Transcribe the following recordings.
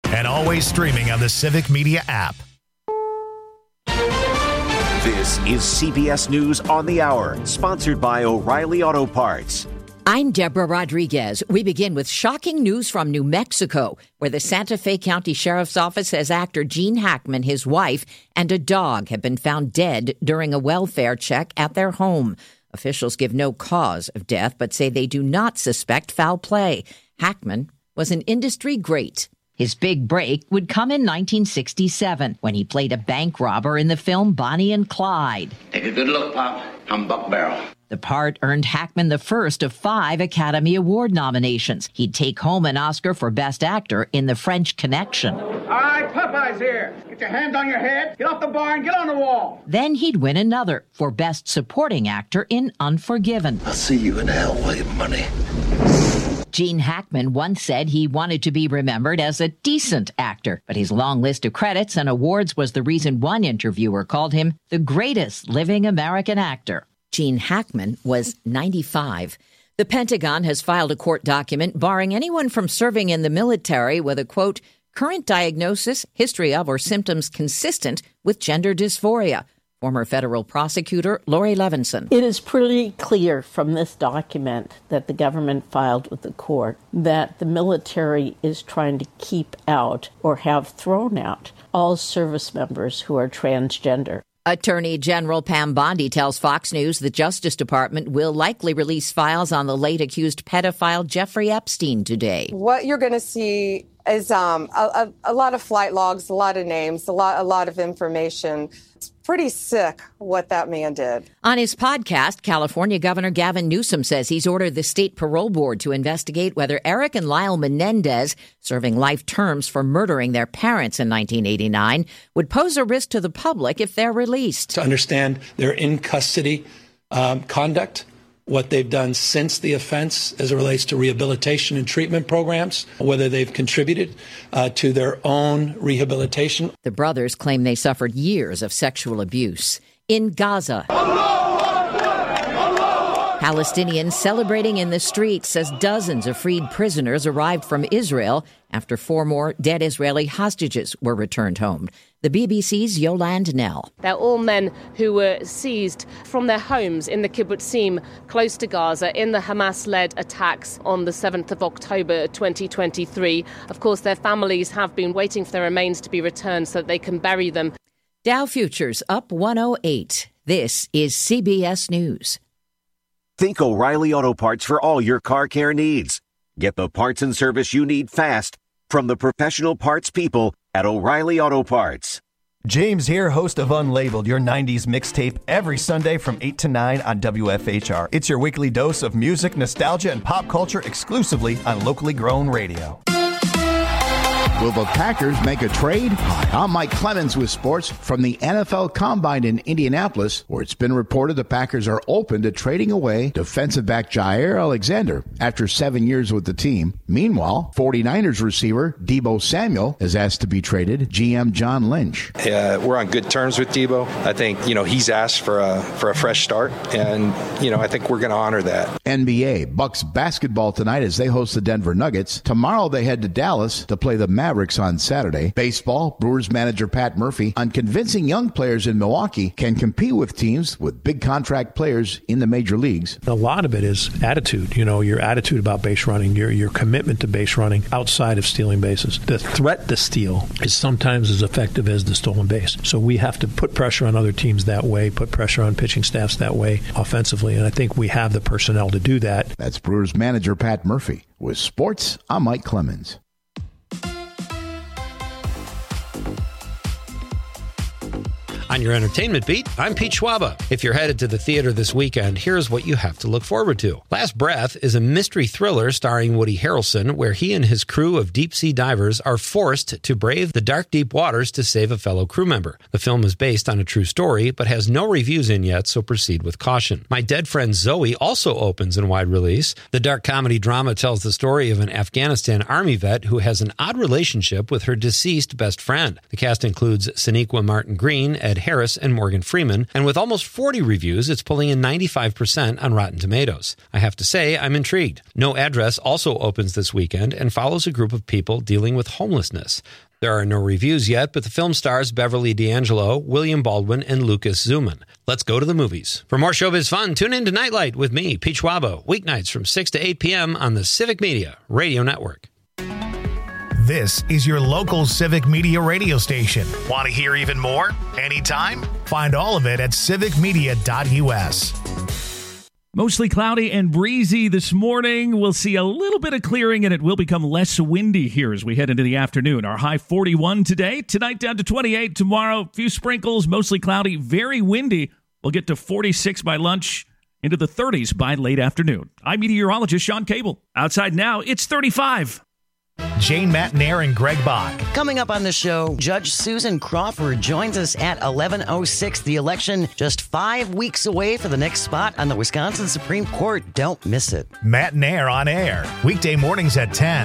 and always streaming on the Civic Media app. This is CBS News on the Hour, sponsored by O'Reilly Auto Parts. I'm Deborah Rodriguez. We begin with shocking news from New Mexico, where the Santa Fe County Sheriff's Office says actor Gene Hackman, his wife, and a dog have been found dead during a welfare check at their home. Officials give no cause of death, but say they do not suspect foul play. Hackman was an industry great. His big break would come in 1967 when he played a bank robber in the film Bonnie and Clyde. Take a good look, Pop. I'm Buck Barrel. The part earned Hackman the first of 5 Academy Award nominations. He'd take home an Oscar for Best Actor in The French Connection. All right, Popeye's here. Get your hands on your head, get off the bar, and get on the wall. Then he'd win another for Best Supporting Actor in Unforgiven. I'll see you in hell with your money. Gene Hackman once said he wanted to be remembered as a decent actor, but his long list of credits and awards was the reason one interviewer called him the greatest living American actor. Gene Hackman was 95. The Pentagon has filed a court document barring anyone from serving in the military with a, quote, current diagnosis, history of, or symptoms consistent with gender dysphoria. Former federal prosecutor Lori Levinson. It is pretty clear from this document that the government filed with the court that the military is trying to keep out or have thrown out all service members who are transgender. Attorney General Pam Bondi tells Fox News the Justice Department will likely release files on the late accused pedophile Jeffrey Epstein today. What you're going to see is a lot of flight logs, a lot of names, a lot of information. It's pretty sick what that man did. On his podcast, California Governor Gavin Newsom says he's ordered the state parole board to investigate whether Eric and Lyle Menendez, serving life terms for murdering their parents in 1989, would pose a risk to the public if they're released. To understand their in-custody conduct, what they've done since the offense as it relates to rehabilitation and treatment programs, whether they've contributed to their own rehabilitation. The brothers claim they suffered years of sexual abuse. In Gaza, Palestinians celebrating in the streets as dozens of freed prisoners arrived from Israel after 4 more dead Israeli hostages were returned home. The BBC's Yolande Nell. They're all men who were seized from their homes in the kibbutzim close to Gaza in the Hamas-led attacks on the 7th of October 2023. Of course, their families have been waiting for their remains to be returned so that they can bury them. Dow futures up 108. This is CBS News. Think O'Reilly Auto Parts for all your car care needs. Get the parts and service you need fast from the professional parts people at O'Reilly Auto Parts. James here, host of Unlabeled, your 90s mixtape, every Sunday from 8 to 9 on WFHR. It's your weekly dose of music, nostalgia, and pop culture exclusively on locally grown radio. Will the Packers make a trade? Hi, I'm Mike Clemens with sports from the NFL Combine in Indianapolis, where it's been reported the Packers are open to trading away defensive back Jair Alexander after 7 years with the team. Meanwhile, 49ers receiver Deebo Samuel is asked to be traded. GM John Lynch. We're on good terms with Deebo. I think, he's asked for a fresh start, and, I think we're going to honor that. NBA, Bucks basketball tonight as they host the Denver Nuggets. Tomorrow they head to Dallas to play the Mavericks on Saturday. Baseball, Brewers manager Pat Murphy on convincing young players in Milwaukee can compete with teams with big contract players in the major leagues. A lot of it is attitude, your attitude about base running, your commitment to base running outside of stealing bases. The threat to steal is sometimes as effective as the stolen base. So we have to put pressure on other teams that way, put pressure on pitching staffs that way offensively, and I think we have the personnel to do that. That's Brewers manager Pat Murphy. With sports, I'm Mike Clemens. On your entertainment beat, I'm Pete Schwaba. If you're headed to the theater this weekend, here's what you have to look forward to. Last Breath is a mystery thriller starring Woody Harrelson, where he and his crew of deep-sea divers are forced to brave the dark, deep waters to save a fellow crew member. The film is based on a true story, but has no reviews in yet, so proceed with caution. My Dead Friend Zoe also opens in wide release. The dark comedy drama tells the story of an Afghanistan Army vet who has an odd relationship with her deceased best friend. The cast includes Sonequa Martin Green, Ed Harris and Morgan Freeman, and with almost 40 reviews, it's pulling in 95% on Rotten Tomatoes. I have to say, I'm intrigued. No Address also opens this weekend and follows a group of people dealing with homelessness. There are no reviews yet, but the film stars Beverly D'Angelo, William Baldwin, and Lucas Zuman. Let's go to the movies. For more showbiz fun, tune in to Nightlight with me, Pete Schwabo, weeknights from 6 to 8 p.m. on the Civic Media Radio Network. This is your local Civic Media radio station. Want to hear even more? Anytime? Find all of it at civicmedia.us. Mostly cloudy and breezy this morning. We'll see a little bit of clearing, and it will become less windy here as we head into the afternoon. Our high 41 today. Tonight down to 28. Tomorrow, a few sprinkles, mostly cloudy, very windy. We'll get to 46 by lunch, into the 30s by late afternoon. I'm meteorologist Sean Cable. Outside now, it's 35. Jane Matnair and Greg Bach. Coming up on the show, Judge Susan Crawford joins us at 11:06. The election just 5 weeks away for the next spot on the Wisconsin Supreme Court. Don't miss it. Matnair on air, weekday mornings at 10.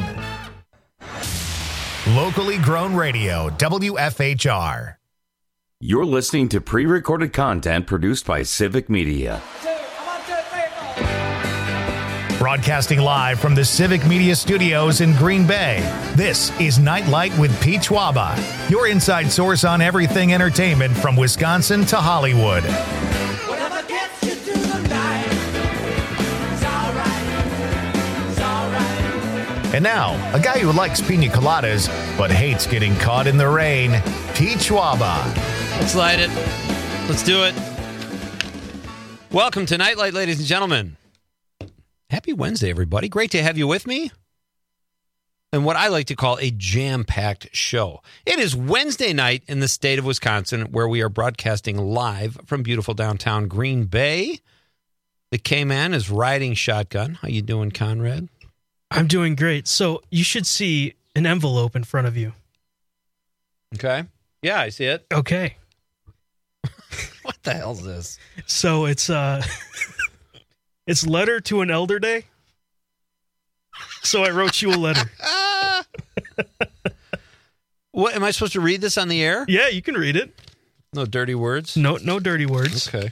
Locally grown radio, WFHR. You're listening to pre-recorded content produced by Civic Media. Broadcasting live from the Civic Media Studios in Green Bay, this is Nightlight with Pete Schwaba, your inside source on everything entertainment from Wisconsin to Hollywood. Whatever gets you through the night, it's all right. And now, a guy who likes pina coladas but hates getting caught in the rain, Pete Schwaba. Let's light it. Let's do it. Welcome to Nightlight, ladies and gentlemen. Happy Wednesday, everybody. Great to have you with me. And what I like to call a jam-packed show. It is Wednesday night in the state of Wisconsin, where we are broadcasting live from beautiful downtown Green Bay. The K-Man is riding shotgun. How you doing, Conrad? I'm doing great. So you should see an envelope in front of you. Okay. Yeah, I see it. Okay. What the hell is this? So it's it's letter to an elder day. So I wrote you a letter. What, am I supposed to read this on the air? Yeah, you can read it. No dirty words? No dirty words. Okay.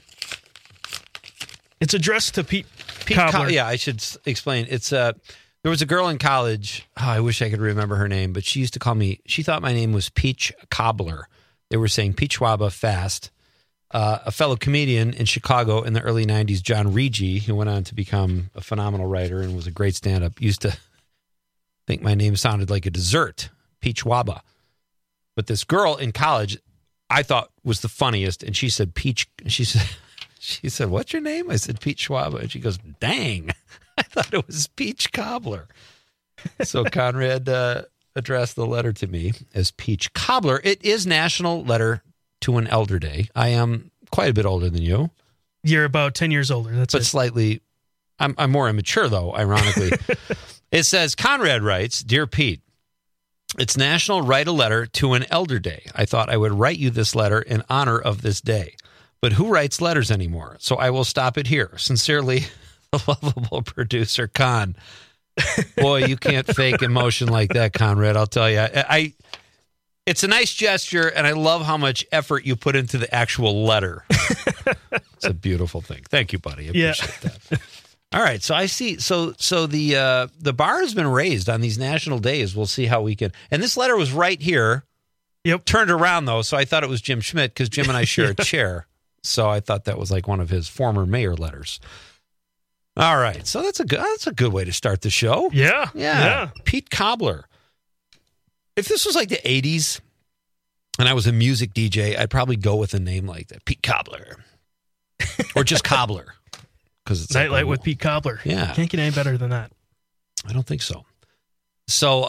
It's addressed to Pete Cobbler. Yeah, I should explain. It's there was a girl in college. Oh, I wish I could remember her name, but she used to call me. She thought my name was Peach Cobbler. They were saying Pete Schwaba fast. A fellow comedian in Chicago in the early 90s, John Rigi, who went on to become a phenomenal writer and was a great stand-up, used to think my name sounded like a dessert, Peach Schwaba. But this girl in college, I thought was the funniest, and she said, Peach, she said, what's your name? I said, Pete Schwaba. And she goes, dang, I thought it was Peach Cobbler. So Conrad addressed the letter to me as Peach Cobbler. It is National Letter to an Elder Day. I am quite a bit older than you. You're about 10 years older. That's but slightly. I'm more immature, though, ironically. It says, Conrad writes, Dear Pete, it's National Write a Letter to an Elder Day. I thought I would write you this letter in honor of this day. But who writes letters anymore? So I will stop it here. Sincerely, the lovable producer, Con. Boy, you can't fake emotion like that, Conrad. I'll tell you. It's a nice gesture, and I love how much effort you put into the actual letter. It's a beautiful thing. Thank you, buddy. I appreciate that. All right, so I see. So the bar has been raised on these national days. We'll see how we can. And this letter was right here. Yep. Turned around though, so I thought it was Jim Schmidt because Jim and I share a chair. So I thought that was like one of his former mayor letters. All right, so that's a good way to start the show. Yeah. Pete Cobbler. If this was like the 80s and I was a music DJ, I'd probably go with a name like that, Pete Cobbler. Or just Cobbler. Because it's Nightlight with Pete Cobbler. Yeah. Can't get any better than that. I don't think so. So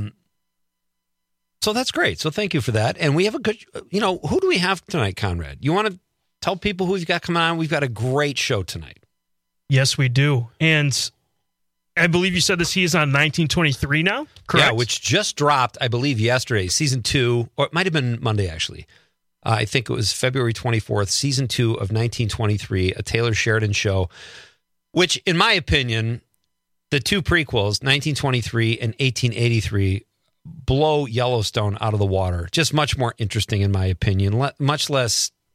that's great. So thank you for that. And we have a good, who do we have tonight, Conrad? You want to tell people who we've got coming on? We've got a great show tonight. Yes, we do. And I believe you said this, he is on 1923 now, correct? Yeah, which just dropped, I believe, yesterday, season 2, or it might have been Monday, actually. I think it was February 24th, season 2 of 1923, a Taylor Sheridan show, which, in my opinion, the two prequels, 1923 and 1883, blow Yellowstone out of the water. Just much more interesting, in my opinion. Much less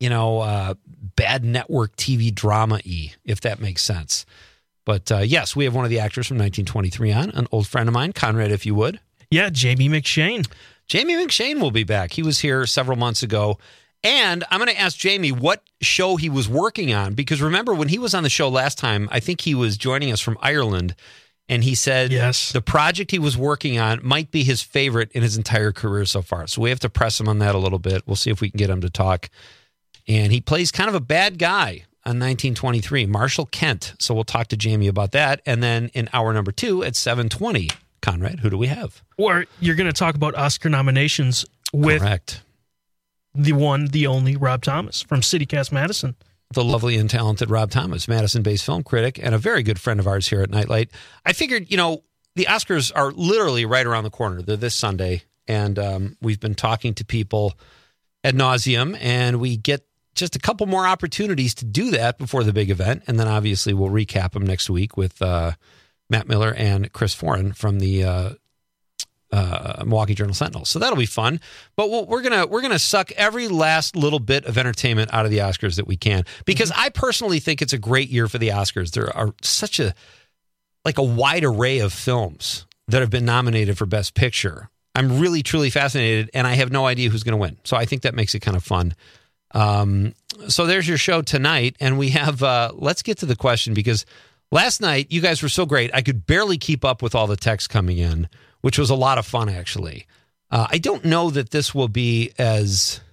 bad network TV drama-y, if that makes sense. But yes, we have one of the actors from 1923 on, an old friend of mine, Conrad, if you would. Yeah, Jamie McShane. Jamie McShane will be back. He was here several months ago. And I'm going to ask Jamie what show he was working on, because remember when he was on the show last time, I think he was joining us from Ireland, and he said the project he was working on might be his favorite in his entire career so far. So we have to press him on that a little bit. We'll see if we can get him to talk. And he plays kind of a bad guy on 1923, Marshall Kent. So we'll talk to Jamie about that. And then in hour number 2 at 7:20, Conrad, who do we have? Or you're going to talk about Oscar nominations with the one, the only Rob Thomas from CityCast Madison. The lovely and talented Rob Thomas, Madison-based film critic and a very good friend of ours here at Nightlight. I figured, the Oscars are literally right around the corner. They're this Sunday, and we've been talking to people ad nauseum, and we get just a couple more opportunities to do that before the big event, and then obviously we'll recap them next week with Matt Miller and Chris Foran from the Milwaukee Journal-Sentinel. So that'll be fun. But we're gonna suck every last little bit of entertainment out of the Oscars that we can, because I personally think it's a great year for the Oscars. There are such a wide array of films that have been nominated for Best Picture. I'm really, truly fascinated, and I have no idea who's going to win. So I think that makes it kind of fun. So there's your show tonight, and we have, let's get to the question, because last night you guys were so great. I could barely keep up with all the texts coming in, which was a lot of fun, actually. I don't know that this will be as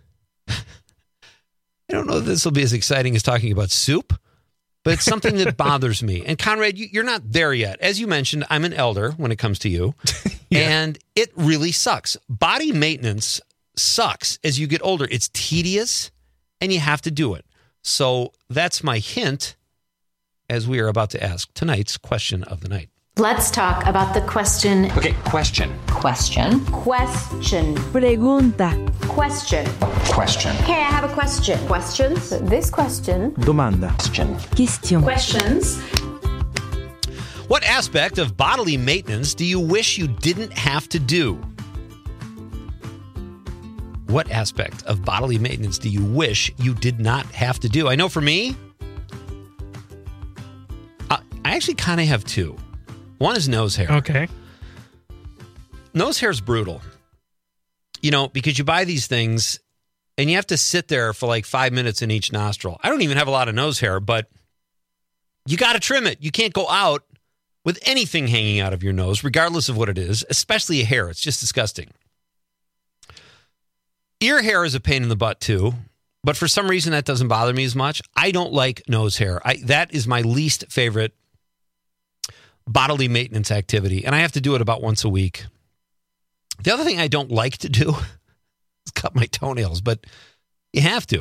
exciting as talking about soup, but it's something that bothers me. And Conrad, you're not there yet. As you mentioned, I'm an elder when it comes to you, and it really sucks. Body maintenance sucks as you get older. It's tedious, and you have to do it. So that's my hint as we are about to ask tonight's question of the night. Let's talk about the question. Okay, question. Question. Question. Pregunta. Question. Question. Okay, I have a question. Questions? This question. Domanda. Question. Questions. What aspect of bodily maintenance do you wish you didn't have to do? What aspect of bodily maintenance do you wish you did not have to do? I know for me, I actually kind of have two. One is nose hair. Okay. Nose hair is brutal. Because you buy these things and you have to sit there for like 5 minutes in each nostril. I don't even have a lot of nose hair, but you got to trim it. You can't go out with anything hanging out of your nose, regardless of what it is, especially a hair. It's just disgusting. Ear hair is a pain in the butt too, but for some reason that doesn't bother me as much. I don't like nose hair. That is my least favorite bodily maintenance activity, and I have to do it about once a week. The other thing I don't like to do is cut my toenails, but you have to.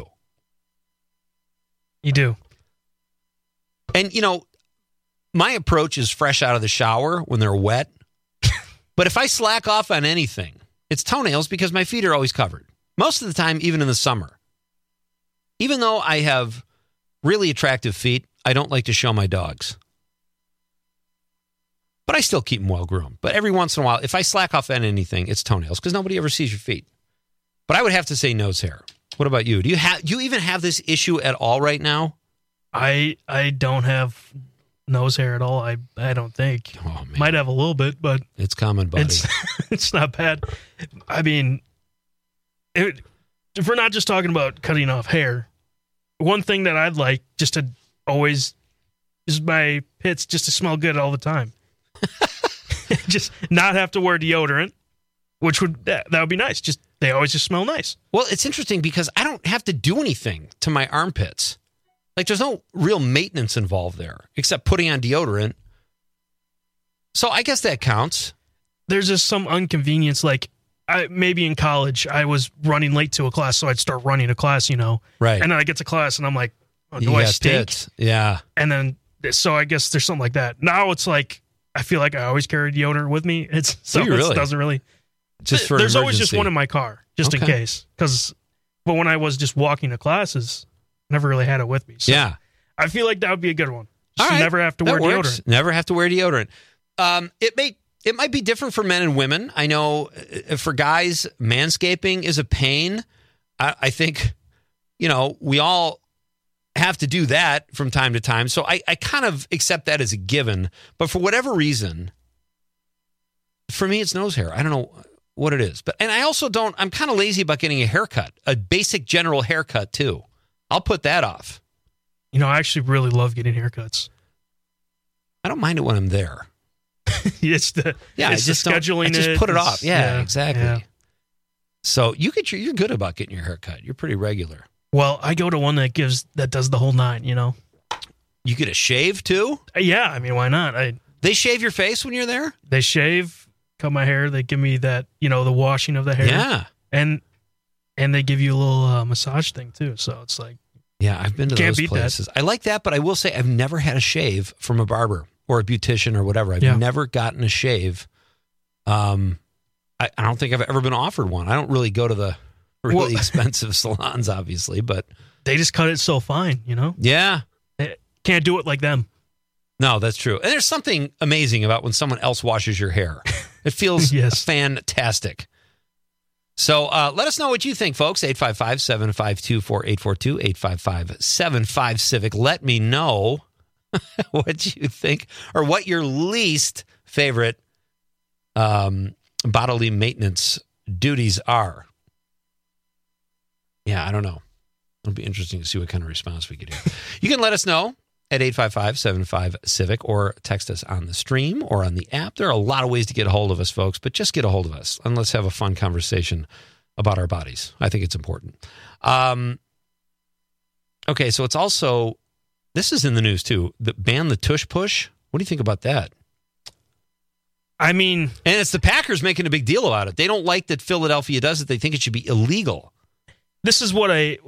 You do. And, my approach is fresh out of the shower when they're wet. But if I slack off on anything, it's toenails, because my feet are always covered. Most of the time, even in the summer. Even though I have really attractive feet, I don't like to show my dogs. But I still keep them well groomed. But every once in a while, if I slack off on anything, it's toenails, because nobody ever sees your feet. But I would have to say nose hair. What about you? Do you even have this issue at all right now? I don't have nose hair at all. I don't think. Oh, man. Might have a little bit, but it's common, buddy. It's not bad. I mean, if we're not just talking about cutting off hair, one thing that I'd like just to always is my pits just to smell good all the time. Just not have to wear deodorant, which that would be nice. Just they always just smell nice. Well, it's interesting because I don't have to do anything to my armpits. Like, there's no real maintenance involved there except putting on deodorant. So I guess that counts. There's just some inconvenience. Like, maybe in college, I was running late to a class, so I'd start running to class, Right. And then I get to class, and I'm like, oh, do I stink? Tits. Yeah. And then, so I guess there's something like that. Now it's like, I feel like I always carry deodorant with me. It doesn't really. Just for there's emergency. always just one in my car, just in case. But when I was just walking to classes, I never really had it with me. So yeah. I feel like that would be a good one. All right. Never have to wear deodorant. Never have to wear deodorant. It might be different for men and women. I know for guys, manscaping is a pain. I think we all have to do that from time to time. So I kind of accept that as a given. But for whatever reason, for me, it's nose hair. I don't know what it is. And I also I'm kind of lazy about getting a haircut, a basic general haircut too. I'll put that off. I actually really love getting haircuts. I don't mind it when I'm there. It's the scheduling. I just put it off. Yeah, exactly. Yeah. So you're good about getting your haircut. You're pretty regular. Well, I go to one that does the whole 9. You get a shave too? Yeah, I mean, why not? They shave your face when you're there? They shave, cut my hair. They give me that, the washing of the hair. Yeah, and they give you a little massage thing too. So it's like, yeah, I've been to those places. That. I like that, but I will say I've never had a shave from a barber or a beautician or whatever. I've never gotten a shave. I don't think I've ever been offered one. I don't really go to the really expensive salons, obviously, but they just cut it so fine, Yeah. Can't do it like them. No, that's true. And there's something amazing about when someone else washes your hair. It feels fantastic. So let us know what you think, folks. 855-752-4842, 855-75-CIVIC. Let me know what you think or what your least favorite bodily maintenance duties are. Yeah, I don't know. It'll be interesting to see what kind of response we get here. You can let us know at 855-75-CIVIC or text us on the stream or on the app. There are a lot of ways to get a hold of us, folks, but just get a hold of us and let's have a fun conversation about our bodies. I think it's important. Okay, so it's also, this is in the news too, ban the tush push. What do you think about that? I mean... And it's the Packers making a big deal about it. They don't like that Philadelphia does it. They think it should be illegal. This is what I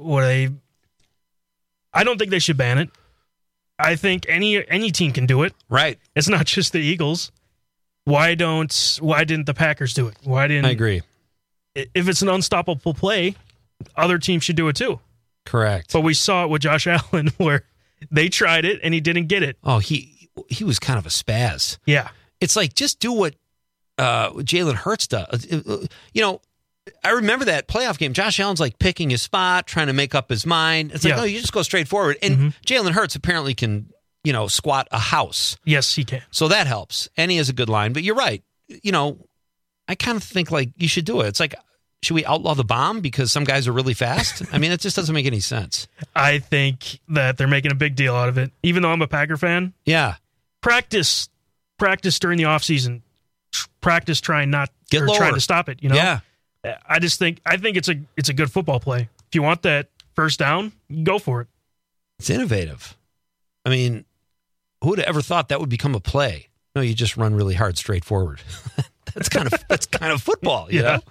don't think they should ban it. I think any team can do it. Right. It's not just the Eagles. Why didn't the Packers do it? I agree. If it's an unstoppable play, other teams should do it too. Correct. But we saw it with Josh Allen where they tried it and he didn't get it. Oh, he was kind of a spaz. Yeah. It's like, just do what Jalen Hurts does. I remember that playoff game. Josh Allen's like picking his spot, trying to make up his mind. It's like, no, you just go straight forward. And Jalen Hurts apparently can, squat a house. Yes, he can. So that helps. And he has a good line. But you're right. I kind of think like you should do it. It's like, should we outlaw the bomb because some guys are really fast? I mean, it just doesn't make any sense. I think that they're making a big deal out of it. Even though I'm a Packer fan. Yeah. Practice during the offseason. Practice trying to stop it, Yeah. I think it's a good football play. If you want that first down, go for it. It's innovative. I mean, who would have ever thought that would become a play? No, you just run really hard straight forward. that's kind of football, you know?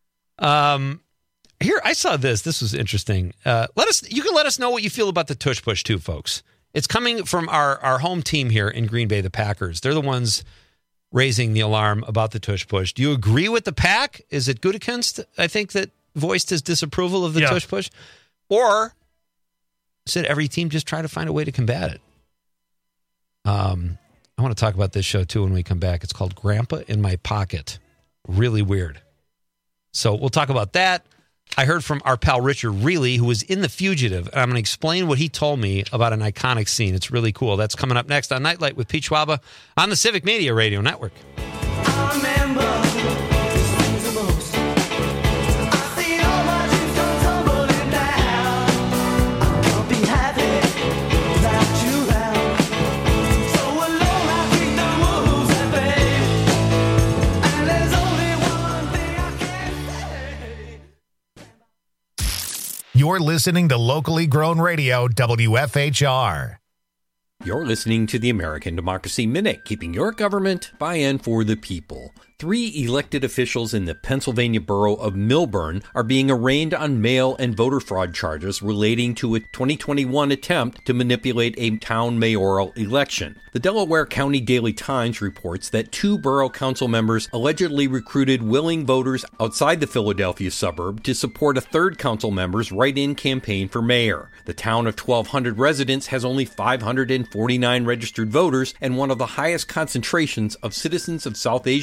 Here, I saw this. This was interesting. You can let us know what you feel about the tush push too, folks. It's coming from our home team here in Green Bay, the Packers. They're the ones raising the alarm about the tush push. Do you agree with the Pack? Is it Gutekunst, I think, that voiced his disapproval of the tush push? Or said every team just try to find a way to combat it? I want to talk about this show, too, when we come back. It's called Grandpa in My Pocket. Really weird. So we'll talk about that. I heard from our pal Richard Reilly, who was in The Fugitive, and I'm going to explain what he told me about an iconic scene. It's really cool. That's coming up next on Nightlight with Pete Schwaba on the Civic Media Radio Network. You're listening to locally grown radio, WFHR. You're listening to the American Democracy Minute, keeping your government by and for the people. 3 elected officials in the Pennsylvania borough of Millburn are being arraigned on mail and voter fraud charges relating to a 2021 attempt to manipulate a town mayoral election. The Delaware County Daily Times reports that 2 borough council members allegedly recruited willing voters outside the Philadelphia suburb to support a 3rd council member's write-in campaign for mayor. The town of 1,200 residents has only 549 registered voters and one of the highest concentrations of citizens of South Asian descent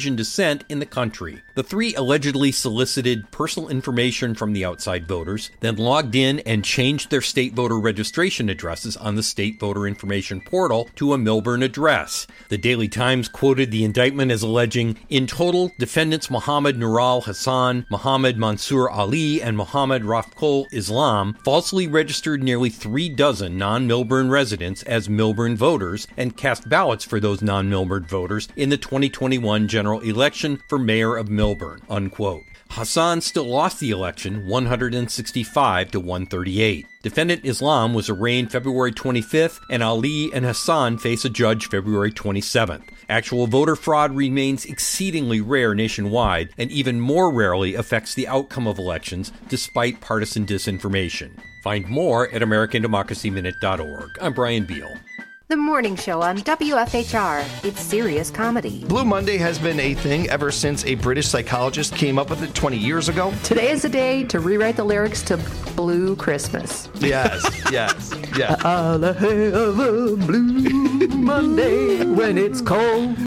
50% in the country. The three allegedly solicited personal information from the outside voters, then logged in and changed their state voter registration addresses on the state voter information portal to a Millburn address. The Daily Times quoted the indictment as alleging, in total, defendants Mohammed Nural Hassan, Mohammed Mansour Ali, and Mohammed Rafkol Islam falsely registered nearly 36 non-Millburn residents as Millburn voters and cast ballots for those non-Millburn voters in the 2021 general election for mayor of Millburn, unquote. Hassan still lost the election 165 to 138. Defendant Islam was arraigned February 25th, and Ali and Hassan face a judge February 27th. Actual voter fraud remains exceedingly rare nationwide and even more rarely affects the outcome of elections despite partisan disinformation. Find more at AmericanDemocracyMinute.org. I'm Brian Beal. The morning show on WFHR. It's serious comedy. Blue Monday has been a thing ever since a British psychologist came up with it 20 years ago. Today is the day to rewrite the lyrics to Blue Christmas. Yes. I'll have a blue Monday when it's cold.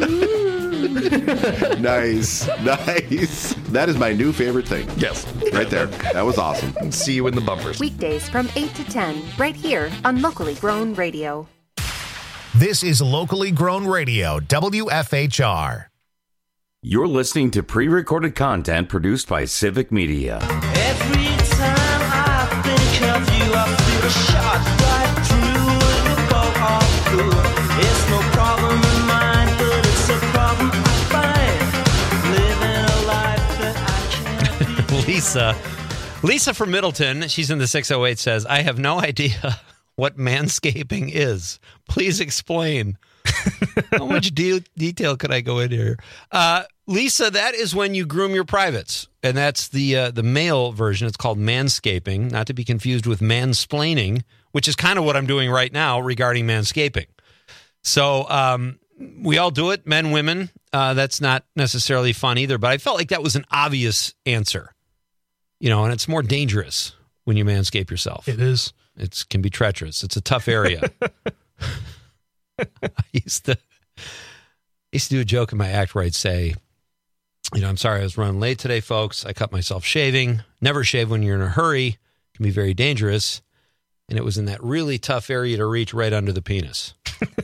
Nice. That is my new favorite thing. Yes. Right there. That was awesome. See you in the bumpers. Weekdays from 8 to 10, right here on Locally Grown Radio. This is Locally Grown Radio, WFHR. You're listening to pre-recorded content produced by Civic Media. Every time I think of you, I feel a shot right through the boat all through. It's no problem of mine, but it's a problem I find. Living a life that I can't. Lisa from Middleton, she's in the 608, says, I have no idea what manscaping is. Please explain. How much detail could I go in here? Lisa, that is when you groom your privates, and that's the male version. It's called manscaping, not to be confused with mansplaining, which is kind of what I'm doing right now regarding manscaping. So we all do it, men, women. That's not necessarily fun either, but I felt like that was an obvious answer. You know, and it's more dangerous when you manscape yourself. It is. It can be treacherous. It's a tough area. I used to do a joke in my act where I'd say, you know, I'm sorry I was running late today, folks. I cut myself shaving. Never shave when you're in a hurry. It can be very dangerous. And it was in that really tough area to reach right under the penis.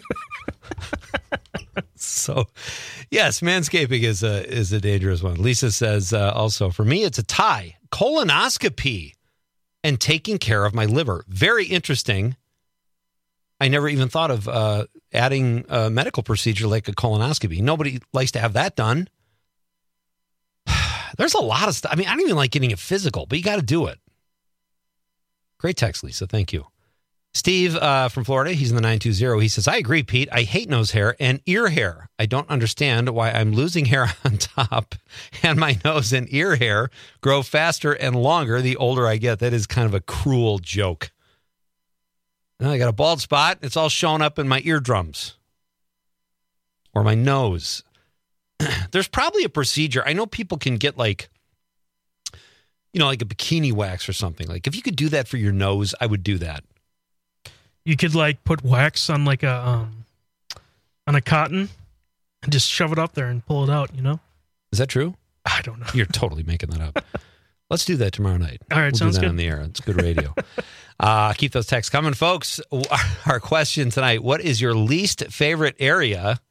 So, yes, manscaping is a dangerous one. Lisa says also, for me, it's a tie. Colonoscopy and taking care of my liver. Very interesting. I never even thought of adding a medical procedure like a colonoscopy. Nobody likes to have that done. There's a lot of stuff. I mean, I don't even like getting a physical, but you got to do it. Great text, Lisa. Thank you. Steve from Florida, he's in the 920. He says, I agree, Pete. I hate nose hair and ear hair. I don't understand why I'm losing hair on top and my nose and ear hair grow faster and longer the older I get. That is kind of a cruel joke. Now I got a bald spot. It's all showing up in my eardrums or my nose. There's probably a procedure. I know people can get like a bikini wax or something. Like if you could do that for your nose, I would do that. You could like put wax on like on a cotton and just shove it up there and pull it out, you know? Is that true? I don't know. You're totally making that up. Let's do that tomorrow night. All right, we'll sounds do that good. on the air. It's good radio. Keep those texts coming, folks. Our question tonight, what is your least favorite area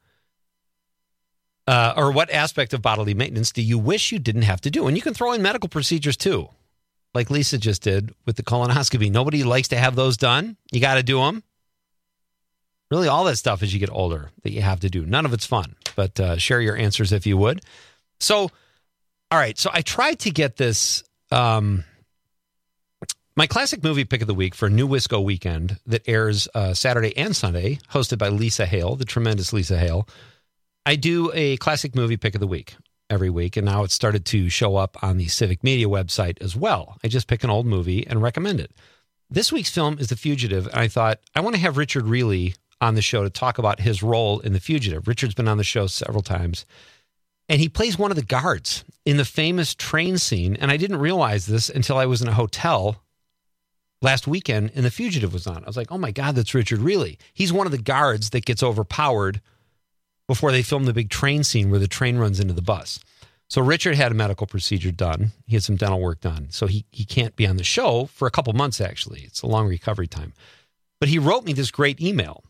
or what aspect of bodily maintenance do you wish you didn't have to do? And you can throw in medical procedures too, like Lisa just did with the colonoscopy. Nobody likes to have those done. You got to do them. Really, all that stuff as you get older that you have to do. None of it's fun, but share your answers if you would. So, all right. So I tried to get this, my classic movie pick of the week for New Wisco Weekend that airs Saturday and Sunday, hosted by Lisa Hale, the tremendous Lisa Hale. I do a classic movie pick of the week every week, and now it's started to show up on the Civic Media website as well. I just pick an old movie and recommend it. This week's film is The Fugitive, and I thought, I want to have Richard Reilly on the show to talk about his role in The Fugitive. Richard's been on the show several times, and he plays one of the guards in the famous train scene, and I didn't realize this until I was in a hotel last weekend and The Fugitive was on. I was like, oh my God, that's Richard Reilly. He's one of the guards that gets overpowered before they filmed the big train scene where the train runs into the bus. So Richard had a medical procedure done. He had some dental work done. So he can't be on the show for a couple months, actually. It's a long recovery time. But he wrote me this great email.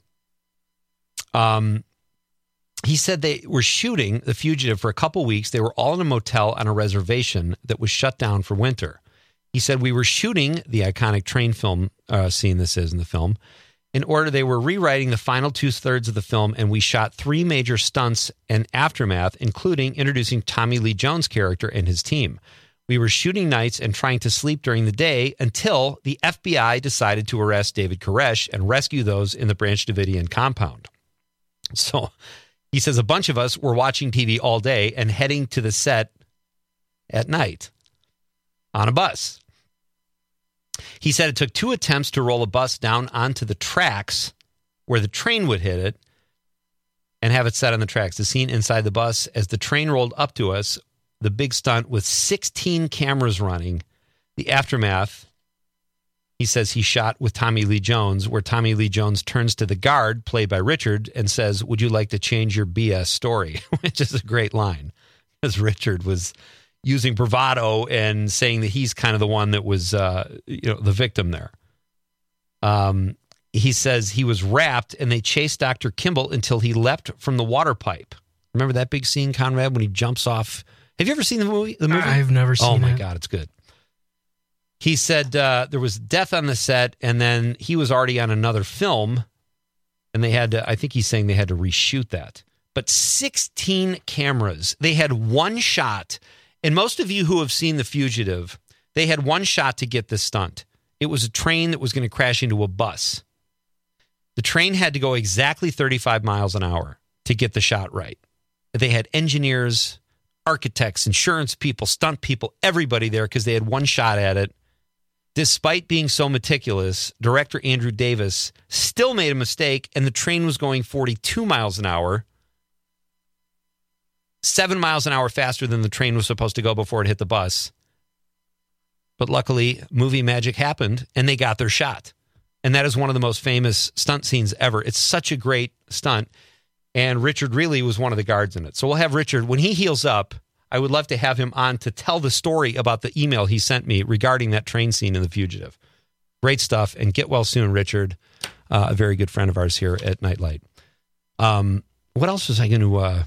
He said they were shooting The Fugitive for a couple weeks. They were all in a motel on a reservation that was shut down for winter. He said, we were shooting the iconic train film scene this is in the film. In order, they were rewriting the final 2/3 of the film, and we shot 3 major stunts and aftermath, including introducing Tommy Lee Jones' character and his team. We were shooting nights and trying to sleep during the day until the FBI decided to arrest David Koresh and rescue those in the Branch Davidian compound. So he says a bunch of us were watching TV all day and heading to the set at night on a bus. He said it took 2 attempts to roll a bus down onto the tracks where the train would hit it and have it set on the tracks. The scene inside the bus as the train rolled up to us, the big stunt with 16 cameras running. The aftermath, he says he shot with Tommy Lee Jones, where Tommy Lee Jones turns to the guard, played by Richard, and says, would you like to change your BS story? Which is a great line, because Richard was using bravado and saying that he's kind of the one that was, the victim there. He says he was wrapped and they chased Dr. Kimball until he leapt from the water pipe. Remember that big scene, Conrad, when he jumps off? Have you ever seen the movie? I've never seen it. Oh my God, it's good. He said there was death on the set, and then he was already on another film, and they had to, I think he's saying they had to reshoot that. But 16 cameras. They had one shot. And most of you who have seen The Fugitive, they had one shot to get this stunt. It was a train that was going to crash into a bus. The train had to go exactly 35 miles an hour to get the shot right. They had engineers, architects, insurance people, stunt people, everybody there because they had one shot at it. Despite being so meticulous, director Andrew Davis still made a mistake, and the train was going 42 miles an hour. 7 miles an hour faster than the train was supposed to go before it hit the bus. But luckily, movie magic happened, and they got their shot. And that is one of the most famous stunt scenes ever. It's such a great stunt. And Richard really was one of the guards in it. So we'll have Richard, when he heals up, I would love to have him on to tell the story about the email he sent me regarding that train scene in The Fugitive. Great stuff. And get well soon, Richard, a very good friend of ours here at Nightlight. What else was I going to...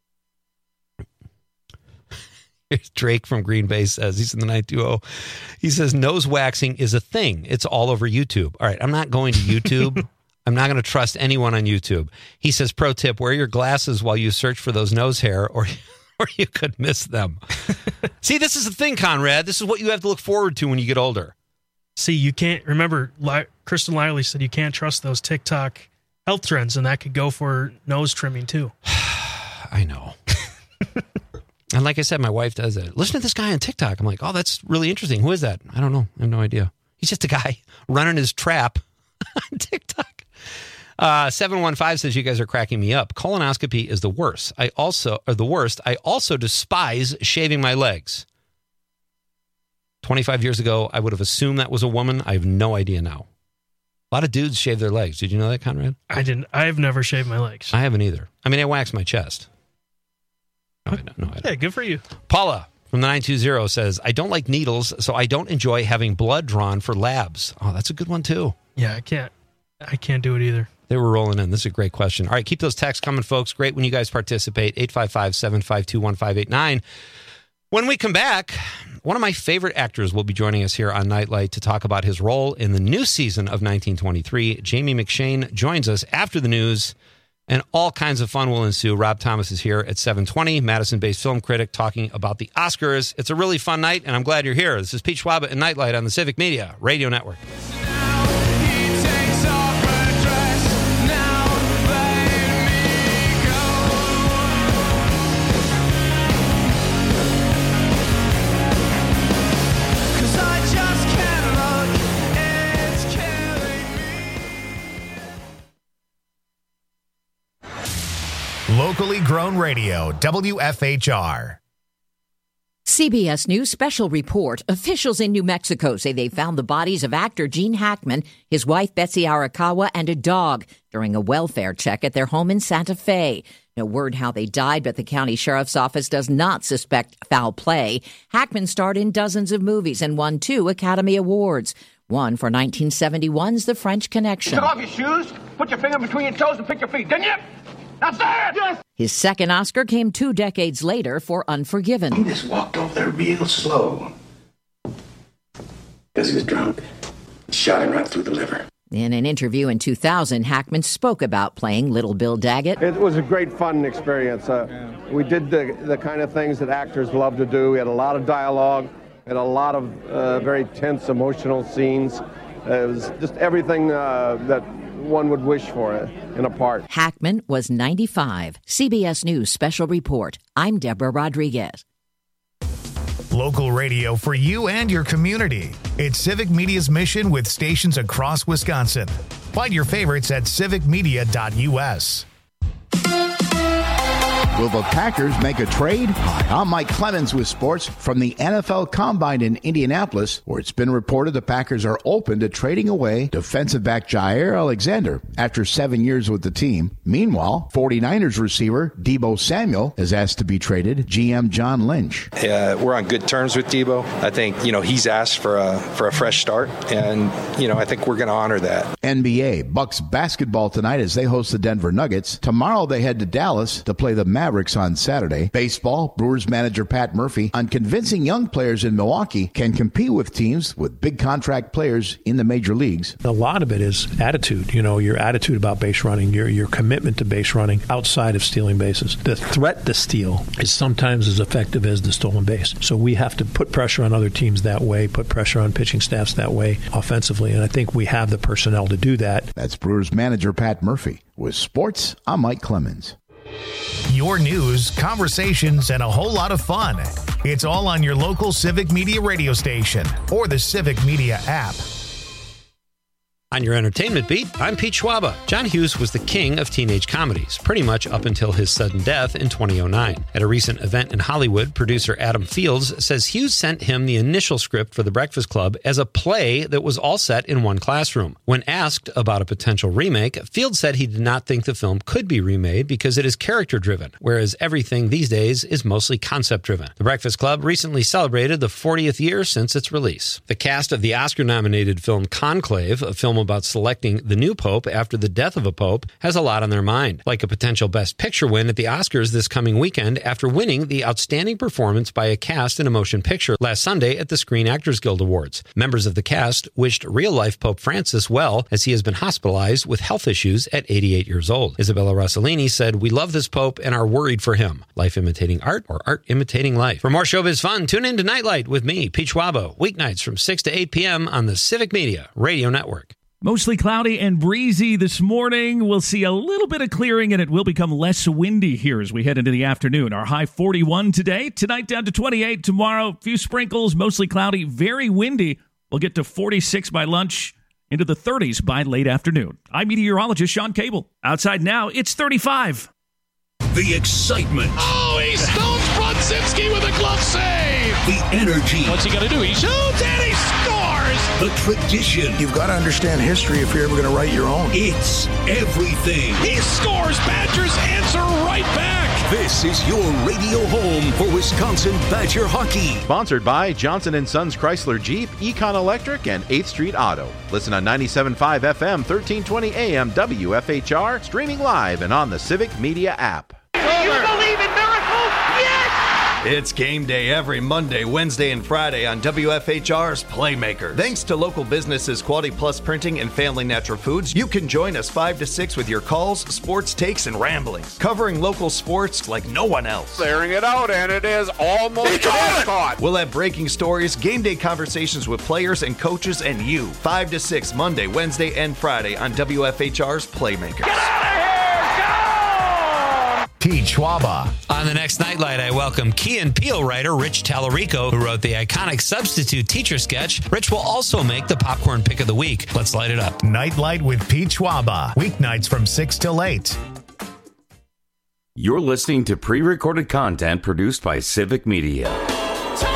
Drake from Green Bay says, he's in the 920. He says, nose waxing is a thing. It's all over YouTube. All right, I'm not going to YouTube. I'm not going to trust anyone on YouTube. He says, pro tip, wear your glasses while you search for those nose hair or you could miss them. See, this is the thing, Conrad. This is what you have to look forward to when you get older. See, you can't, remember, Kristen Lively said you can't trust those TikTok health trends, and that could go for nose trimming too. I know. And like I said, my wife does it. Listen to this guy on TikTok. I'm like, oh, that's really interesting. Who is that? I don't know. I have no idea. He's just a guy running his trap on TikTok. 715 says, you guys are cracking me up. Colonoscopy is the worst. I also despise shaving my legs. 25 years ago, I would have assumed that was a woman. I have no idea now. A lot of dudes shave their legs. Did you know that, Conrad? I didn't. I've never shaved my legs. I haven't either. I mean, I wax my chest. No, I don't. Yeah, good for you. Paula from the 920 says, I don't like needles, so I don't enjoy having blood drawn for labs. Oh, that's a good one, too. Yeah, I can't do it either. They were rolling in. This is a great question. All right, keep those texts coming, folks. Great when you guys participate. 855-752-1589. When we come back, one of my favorite actors will be joining us here on Nightlight to talk about his role in the new season of 1923. Jamie McShane joins us after the news, and all kinds of fun will ensue. Rob Thomas is here at 7:20, Madison-based film critic, talking about the Oscars. It's a really fun night, and I'm glad you're here. This is Pete Schwaba and Nightlight on the Civic Media Radio Network. Locally grown radio, WFHR. CBS News special report. Officials in New Mexico say they found the bodies of actor Gene Hackman, his wife Betsy Arakawa, and a dog during a welfare check at their home in Santa Fe. No word how they died, but the county sheriff's office does not suspect foul play. Hackman starred in dozens of movies and won 2 Academy Awards. One for 1971's The French Connection. Took off your shoes, put your finger between your toes, and pick your feet, didn't you? That's it! Yes! His second Oscar came 2 decades later for Unforgiven. He just walked over there real slow. Because he was drunk. Shot him right through the liver. In an interview in 2000, Hackman spoke about playing Little Bill Daggett. It was a great fun experience. We did the kind of things that actors love to do. We had a lot of dialogue, had a lot of very tense, emotional scenes. It was just everything that one would wish for in a part. Hackman was 95. CBS News special report. I'm Deborah Rodriguez. Local radio for you and your community. It's Civic Media's mission with stations across Wisconsin. Find your favorites at civicmedia.us. Will the Packers make a trade? Hi, I'm Mike Clemens with sports from the NFL Combine in Indianapolis, where it's been reported the Packers are open to trading away defensive back Jair Alexander after 7 years with the team. Meanwhile, 49ers receiver Deebo Samuel is asked to be traded. GM John Lynch. We're on good terms with Deebo. I think, he's asked for a fresh start, and, I think we're going to honor that. NBA, Bucks basketball tonight as they host the Denver Nuggets. Tomorrow they head to Dallas to play the Mavericks on Saturday. Baseball, Brewers manager Pat Murphy on convincing young players in Milwaukee can compete with teams with big contract players in the major leagues. A lot of it is attitude, your attitude about base running, your commitment to base running outside of stealing bases. The threat to steal is sometimes as effective as the stolen base. So we have to put pressure on other teams that way, put pressure on pitching staffs that way offensively, and I think we have the personnel to do that. That's Brewers manager Pat Murphy. With sports, I'm Mike Clemens. Your news, conversations, and a whole lot of fun. It's all on your local Civic Media radio station or the Civic Media app. On your entertainment beat, I'm Pete Schwaba. John Hughes was the king of teenage comedies, pretty much up until his sudden death in 2009. At a recent event in Hollywood, producer Adam Fields says Hughes sent him the initial script for The Breakfast Club as a play that was all set in one classroom. When asked about a potential remake, Fields said he did not think the film could be remade because it is character-driven, whereas everything these days is mostly concept-driven. The Breakfast Club recently celebrated the 40th year since its release. The cast of the Oscar-nominated film Conclave, a film about selecting the new pope after the death of a pope, has a lot on their mind, like a potential Best Picture win at the Oscars this coming weekend after winning the Outstanding Performance by a Cast in a Motion Picture last Sunday at the Screen Actors Guild Awards. Members of the cast wished real-life Pope Francis well, as he has been hospitalized with health issues at 88 years old. Isabella Rossellini said, "We love this pope and are worried for him. Life imitating art or art imitating life." For more showbiz fun, tune in to Nightlight with me, Pete Schwaba, weeknights from 6 to 8 p.m. on the Civic Media Radio Network. Mostly cloudy and breezy this morning. We'll see a little bit of clearing, and it will become less windy here as we head into the afternoon. Our high 41 today. Tonight down to 28. Tomorrow, a few sprinkles, mostly cloudy, very windy. We'll get to 46 by lunch, into the 30s by late afternoon. I'm meteorologist Sean Cable. Outside now, it's 35. The excitement. Oh, he stones Brodzinski with a glove save. The energy. What's he going to do? He shoots and he scores. The tradition. You've got to understand history if you're ever going to write your own. It's everything. He scores. Badgers answer right back. This is your radio home for Wisconsin Badger hockey. Sponsored by Johnson & Sons Chrysler Jeep, Econ Electric, and 8th Street Auto. Listen on 97.5 FM, 1320 AM, WFHR, streaming live and on the Civic Media app. You believe in miracles? Yes! It's game day every Monday, Wednesday, and Friday on WFHR's Playmakers. Thanks to local businesses Quality Plus Printing and Family Natural Foods, you can join us 5 to 6 with your calls, sports takes, and ramblings, covering local sports like no one else. Clearing it out, and it is almost caught. We'll have breaking stories, game day conversations with players and coaches, and you. 5 to 6 Monday, Wednesday, and Friday on WFHR's Playmakers. Get out of here! Pete Schwaba. On the next Nightlight, I welcome Key and Peele writer Rich Tallarico, who wrote the iconic substitute teacher sketch. Rich will also make the popcorn pick of the week. Let's light it up. Nightlight with Pete Schwaba. Weeknights from 6 till 8. You're listening to pre-recorded content produced by Civic Media.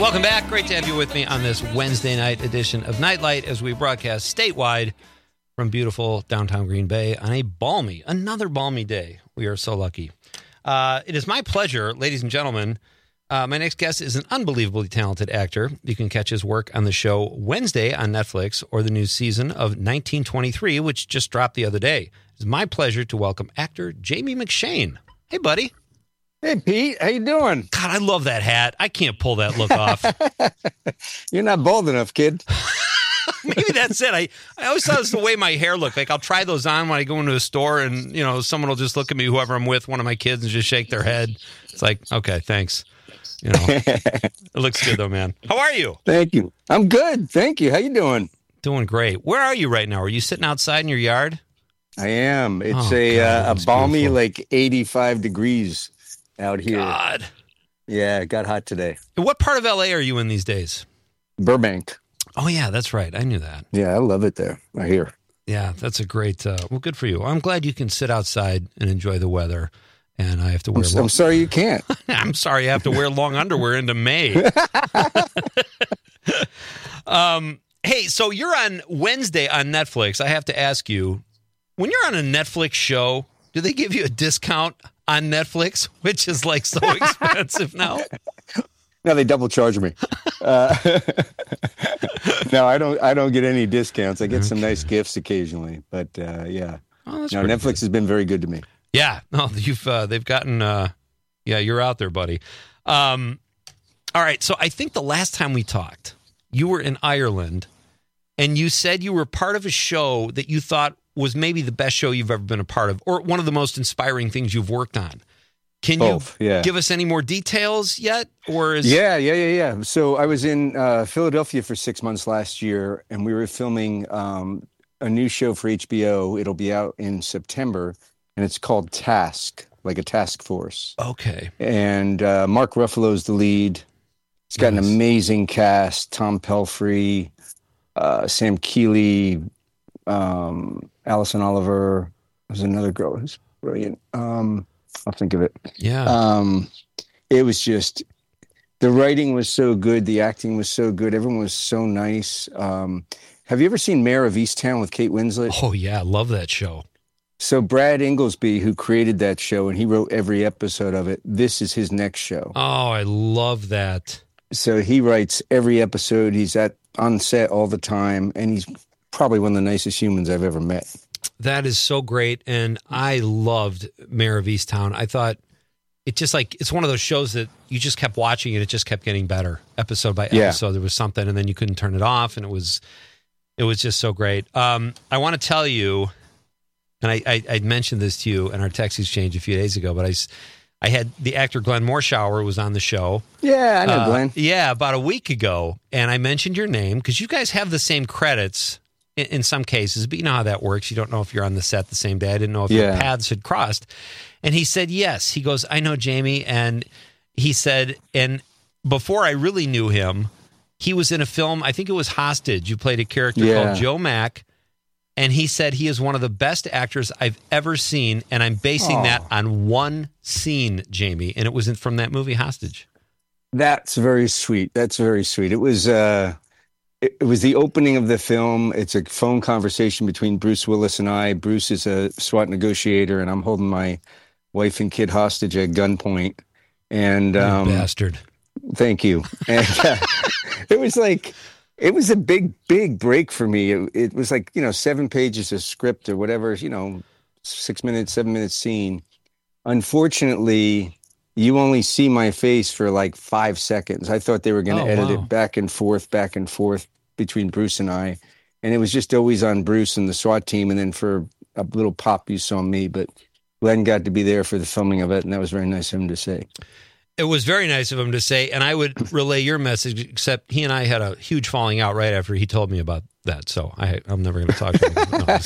Welcome back. Great to have you with me on this Wednesday night edition of Nightlight as we broadcast statewide from beautiful downtown Green Bay on another balmy day. We are so lucky. It is my pleasure, ladies and gentlemen. My next guest is an unbelievably talented actor. You can catch his work on the show Wednesday on Netflix or the new season of 1923, which just dropped the other day. It's my pleasure to welcome actor Jamie McShane. Hey, buddy. Hey, Pete. How you doing? God, I love that hat. I can't pull that look off. You're not bold enough, kid. Maybe that's it. I always thought it's the way my hair looked. Like, I'll try those on when I go into a store and, you know, someone will just look at me, whoever I'm with, one of my kids, and just shake their head. It's like, okay, thanks. You know, it looks good, though, man. How are you? Thank you. I'm good. Thank you. How you doing? Doing great. Where are you right now? Are you sitting outside in your yard? I am. It's a balmy, beautiful. Like 85 degrees out here. God. Yeah, it got hot today. What part of L.A. are you in these days? Burbank. Oh, yeah, that's right. I knew that. Yeah, I love it there. I hear. Yeah, that's a great, well, good for you. I'm glad you can sit outside and enjoy the weather. And I have to wear. I'm sorry you can't. I'm sorry I have to wear long underwear into May. Hey, so you're on Wednesday on Netflix. I have to ask you, when you're on a Netflix show, do they give you a discount on Netflix, which is like so expensive now? No, they double charge me. No, I don't get any discounts. I get some nice gifts occasionally, but yeah. Oh, no, Netflix has been very good to me. Yeah, no, they've gotten, yeah, you're out there, buddy. All right, so I think the last time we talked, you were in Ireland, and you said you were part of a show that you thought was maybe the best show you've ever been a part of, or one of the most inspiring things you've worked on. Can you give us any more details yet? Or Yeah. So I was in Philadelphia for 6 months last year, and we were filming a new show for HBO. It'll be out in September. And it's called Task, like a task force. Okay. And Mark Ruffalo's the lead. It's got an amazing cast. Tom Pelphrey, Sam Keeley, Allison Oliver. There's another girl who's brilliant. I'll think of it. Yeah. It was just, the writing was so good. The acting was so good. Everyone was so nice. Have you ever seen Mayor of Easttown with Kate Winslet? Oh, yeah. I love that show. So Brad Inglesby, who created that show, and he wrote every episode of it, this is his next show. Oh, I love that. So he writes every episode. He's on set all the time, and he's probably one of the nicest humans I've ever met. That is so great, and I loved Mayor of Easttown. I thought it just like, it's one of those shows that you just kept watching, and it just kept getting better, episode by episode. Yeah. There was something, and then you couldn't turn it off, and it was just so great. I want to tell you, and I mentioned this to you in our text exchange a few days ago, but I had the actor Glenn Morshower was on the show. Yeah, I know Glenn. Yeah, about a week ago, and I mentioned your name because you guys have the same credits in some cases, but you know how that works. You don't know if you're on the set the same day. I didn't know if your paths had crossed. And he said, yes. He goes, I know Jamie. And he said, and before I really knew him, he was in a film, I think it was Hostage. You played a character called Joe Mack. And he said he is one of the best actors I've ever seen, and I'm basing that on one scene, Jamie, and it was from that movie Hostage. That's very sweet. That's very sweet. It was the opening of the film. It's a phone conversation between Bruce Willis and I. Bruce is a SWAT negotiator, and I'm holding my wife and kid hostage at gunpoint. And you bastard. Thank you. And it was like, it was a big, big break for me. It was like, 7 pages of script or whatever, 6 minutes, 7 minute scene. Unfortunately, you only see my face for like 5 seconds. I thought they were going to edit it back and forth between Bruce and I. And it was just always on Bruce and the SWAT team. And then for a little pop, you saw me. But Glenn got to be there for the filming of it. And that was very nice of him to say. It was very nice of him to say, and I would relay your message, except he and I had a huge falling out right after he told me about that. So I'm never going to talk to him. No, I'm just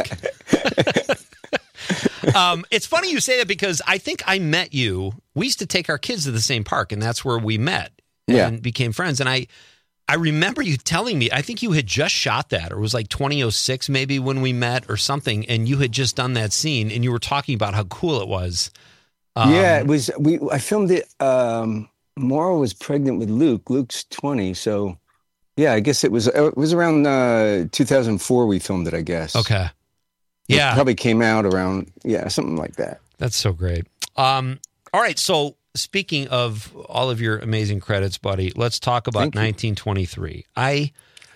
kidding. It's funny you say that because I think I met you. We used to take our kids to the same park, and that's where we met and became friends. And I remember you telling me, I think you had just shot that, or it was like 2006 maybe when we met or something, and you had just done that scene, and you were talking about how cool it was. It was. I filmed it Maura was pregnant with Luke. Luke's 20, so yeah, I guess it was around 2004 we filmed it, I guess. Okay. Yeah. It probably came out around, something like that. That's so great. All right, so speaking of all of your amazing credits, buddy, let's talk about 1923. I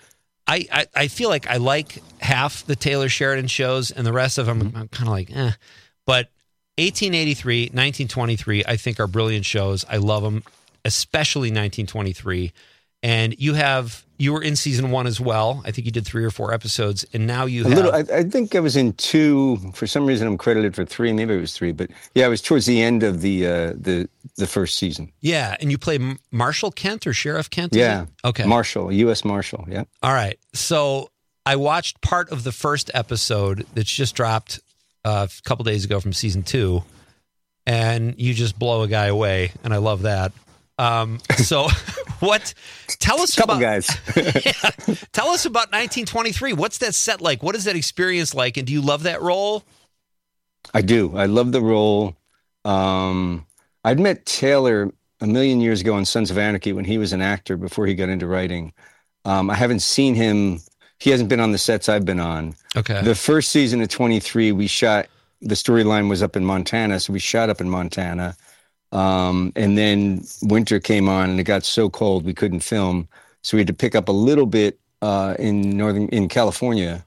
feel like I like half the Taylor Sheridan shows, and the rest of them I'm kind of like, eh. But 1883, 1923, I think are brilliant shows. I love them, especially 1923. And you were in season 1 as well. I think you did 3 or 4 episodes, and now you have... I think I was in 2. For some reason, I'm credited for 3. Maybe it was 3, but yeah, I was towards the end of the first season. Yeah, and you play Marshall Kent or Sheriff Kent? Yeah. Okay. Marshall, U.S. Marshal. Yeah. All right. So I watched part of the first episode that's just dropped a couple days ago from season 2, and you just blow a guy away, and I love that. So tell us about guys. Tell us about 1923. What's that set like? What is that experience like? And do you love that role? I do. I love the role. I'd met Taylor a million years ago on Sons of Anarchy when he was an actor before he got into writing. I haven't seen him. He hasn't been on the sets I've been on. Okay. The first season of 23, we shot, the storyline was up in Montana. So we shot up in Montana. And then winter came on and it got so cold we couldn't film. So we had to pick up a little bit in California,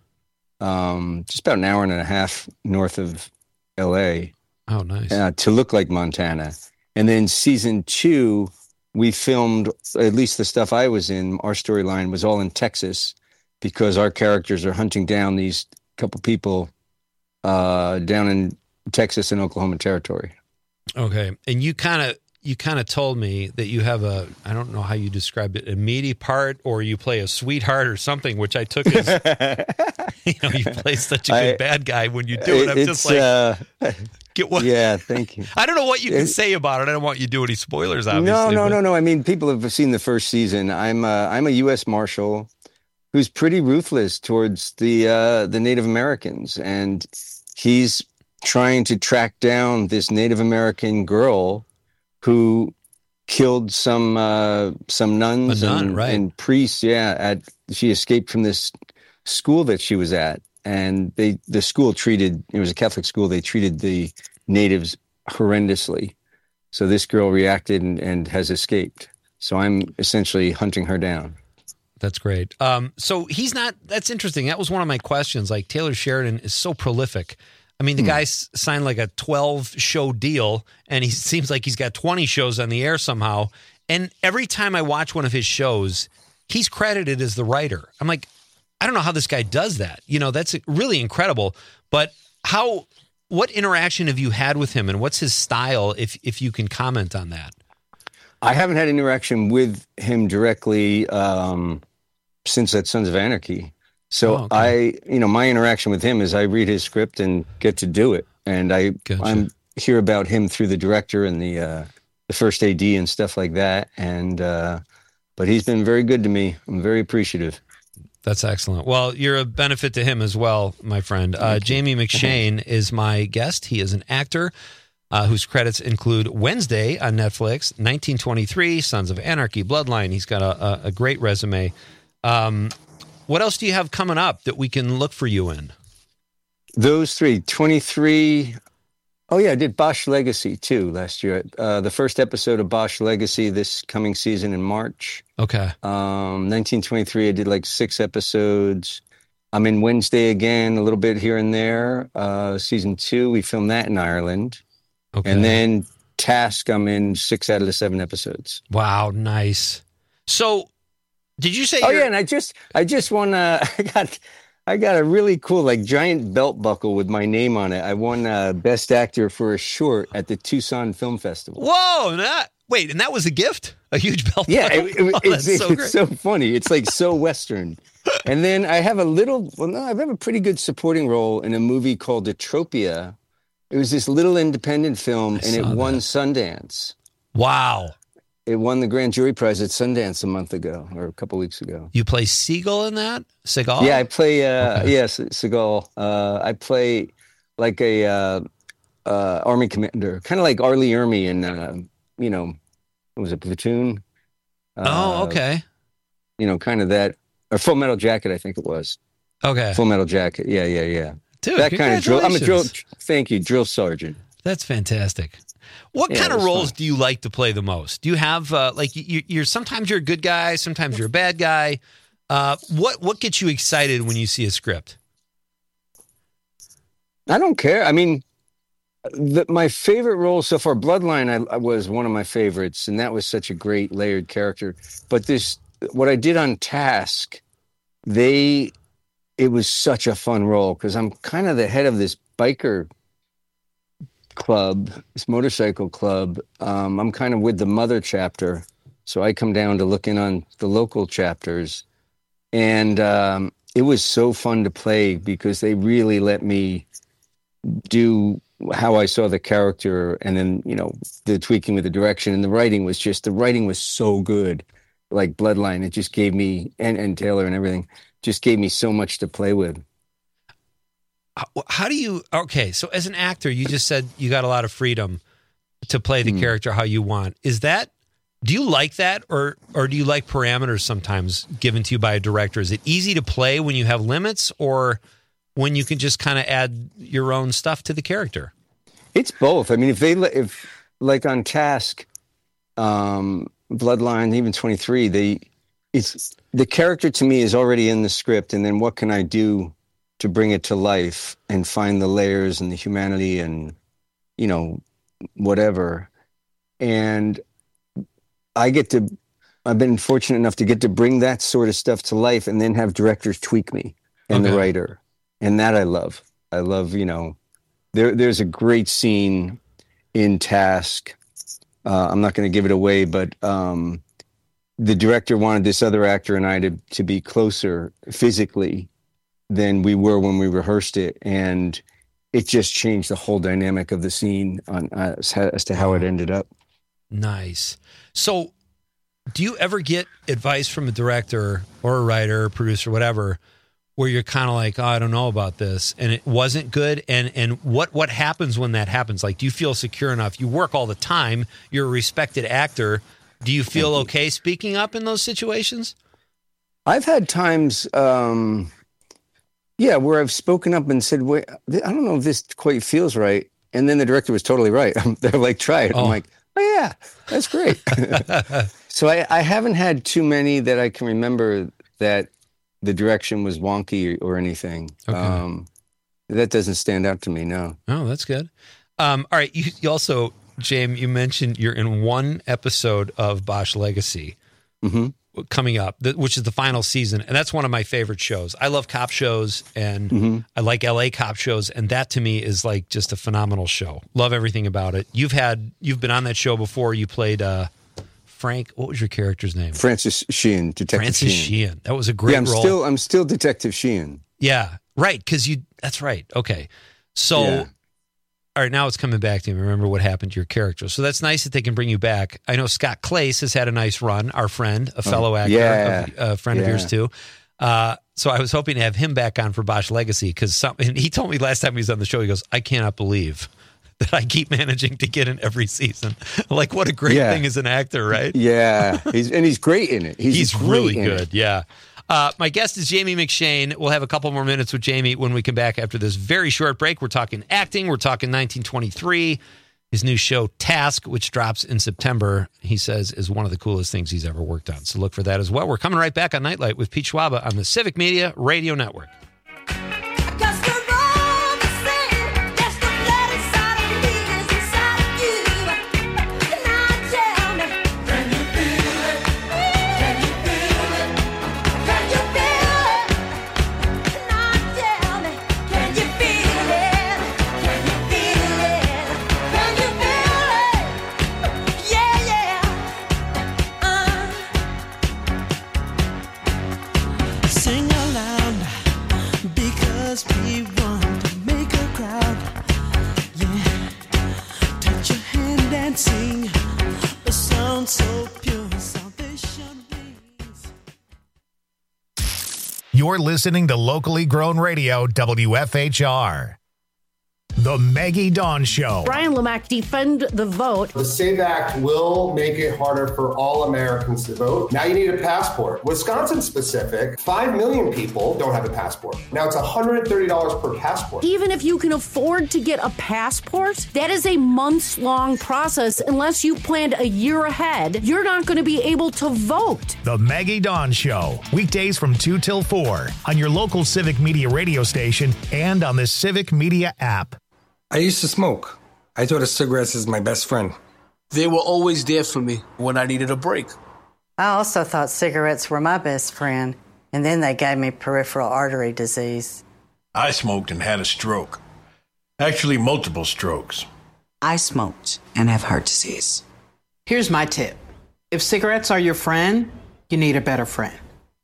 just about an hour and a half north of LA. Oh, nice. To look like Montana. And then season 2, we filmed, at least the stuff I was in, our storyline was all in Texas because our characters are hunting down these couple people down in Texas and Oklahoma Territory. Okay. And you kind of told me that you have I don't know how you described it, a meaty part, or you play a sweetheart or something, which I took as, you play such a good bad guy when you do it. I'm just like, get what? Yeah, thank you. I don't know what you can say about it. I don't want you to do any spoilers, obviously. No. I mean, people have seen the first season. I'm a U.S. Marshal who's pretty ruthless towards the Native Americans, and he's trying to track down this Native American girl who killed some nuns and priests. Yeah, she escaped from this school that she was at, and the school it was a Catholic school. They treated the natives horrendously. So this girl reacted and has escaped. So I'm essentially hunting her down. That's great. So that's interesting. That was one of my questions. Like, Taylor Sheridan is so prolific. I mean, the guy signed like a 12-show deal, and he seems like he's got 20 shows on the air somehow. And every time I watch one of his shows, he's credited as the writer. I'm like, I don't know how this guy does that. That's really incredible. But what interaction have you had with him, and what's his style, if you can comment on that? I haven't had any him directly since that Sons of Anarchy. So my interaction with him is I read his script and get to do it. And I hear about him through the director and the first AD and stuff like that. And, but he's been very good to me. I'm very appreciative. That's excellent. Well, you're a benefit to him as well, my friend. Jamie McShane is my guest. He is an actor whose credits include Wednesday on Netflix, 1923, Sons of Anarchy, Bloodline. He's got a great resume. What else do you have coming up that we can look for you in? Those 3, 23. Oh, yeah, I did Bosch Legacy, too, last year. The first episode of Bosch Legacy this coming season in March. Okay. 1923, I did like 6 episodes. I'm in Wednesday again, a little bit here and there. Season 2, we filmed that in Ireland. Okay. And then Task, I'm in 6 out of the 7 episodes. Wow, nice. So... did you say? Oh yeah, and I just won. I got a really cool giant belt buckle with my name on it. I won Best Actor for a short at the Tucson Film Festival. Whoa! And that was a gift? A huge belt buckle? Yeah, it's so funny. It's so Western. And then I have I have a pretty good supporting role in a movie called Atropia. It was this little independent film, and it won Sundance. Wow. It won the Grand Jury Prize at Sundance a month ago, or a couple weeks ago. You play Seagull in that? Seagal? Yeah, I play, yes, Seagal. I play like a Army commander, kind of like Arlie Ermy in, was a Platoon. Okay. Kind of that, or Full Metal Jacket, I think it was. Okay. Full Metal Jacket. Yeah. Dude, that kind of drill. I'm a drill sergeant. That's fantastic. What kind of roles do you like to play the most? Do you have you're sometimes you're a good guy, sometimes you're a bad guy. What gets you excited when you see a script? I don't care. I mean, my favorite role so far, Bloodline, I was one of my favorites, and that was such a great layered character. But what I did on Task, it was such a fun role because I'm kind of the head of this biker club, this motorcycle club. I'm kind of with the mother chapter, so I come down to look in on the local chapters, and it was so fun to play because they really let me do how I saw the character, and then the tweaking with the direction, and the writing was so good. Like Bloodline, it just gave me and Taylor and everything just gave me so much to play with. How do you? Okay, so as an actor, you just said you got a lot of freedom to play the character how you want. Do you like that, or do you like parameters sometimes given to you by a director? Is it easy to play when you have limits, or when you can just kind of add your own stuff to the character? It's both. I mean, if like on Task, Bloodline, even 23, the character to me is already in the script, and then what can I do to bring it to life and find the layers and the humanity and whatever. And I've been fortunate enough to get to bring that sort of stuff to life and then have directors tweak me and the writer. And that I love. I love, there's a great scene in Task. I'm not going to give it away, but the director wanted this other actor and I to be closer physically than we were when we rehearsed it. And it just changed the whole dynamic of the scene as to how it ended up. Nice. So do you ever get advice from a director or a writer, producer, whatever, where you're kind of like, I don't know about this, and it wasn't good? And what happens when that happens? Like, do you feel secure enough? You work all the time. You're a respected actor. Do you feel okay speaking up in those situations? I've had times, where I've spoken up and said, wait, I don't know if this quite feels right. And then the director was totally right. They're like, try it. I'm like, oh yeah, that's great. So I haven't had too many that I can remember that the direction was wonky or anything. Okay. That doesn't stand out to me, no. Oh, that's good. All right, you also, James, you mentioned you're in one episode of Bosch Legacy coming up, which is the final season, and that's one of my favorite shows. I love cop shows, and I like LA cop shows, and that to me is like just a phenomenal show. Love everything about it. You've been on that show before. You played Frank. What was your character's name? Francis Sheehan, Detective Francis Sheehan. That was a great role. I'm still Detective Sheehan. Yeah, right. Because that's right. Okay, so. All right, now it's coming back to me. Remember what happened to your character. So that's nice that they can bring you back. I know Scott Clace has had a nice run, our friend, a fellow actor, a friend of yours too. So I was hoping to have him back on for Bosch Legacy because he told me last time he was on the show, he goes, I cannot believe that I keep managing to get in every season. Like, what a great thing as an actor, right? Yeah, he's great in it. He's really good, yeah. My guest is Jamie McShane. We'll have a couple more minutes with Jamie when we come back after this very short break. We're talking acting. We're talking 1923. His new show, Task, which drops in September, he says is one of the coolest things he's ever worked on. So look for that as well. We're coming right back on Nightlight with Pete Schwaba on the Civic Media Radio Network. You're listening to locally grown radio, WFHR. The Maggie Dawn Show. Brian Lamack, defend the vote. The SAVE Act will make it harder for all Americans to vote. Now you need a passport. Wisconsin specific, 5 million people don't have a passport. Now it's $130 per passport. Even if you can afford to get a passport, that is a months-long process. Unless you planned a year ahead, you're not going to be able to vote. The Maggie Dawn Show. Weekdays from 2 till 4 on your local Civic Media radio station and on the Civic Media app. I used to smoke. I thought of cigarettes as my best friend. They were always there for me when I needed a break. I also thought cigarettes were my best friend, and then they gave me peripheral artery disease. I smoked and had a stroke. Actually, multiple strokes. I smoked and have heart disease. Here's my tip. If cigarettes are your friend, you need a better friend.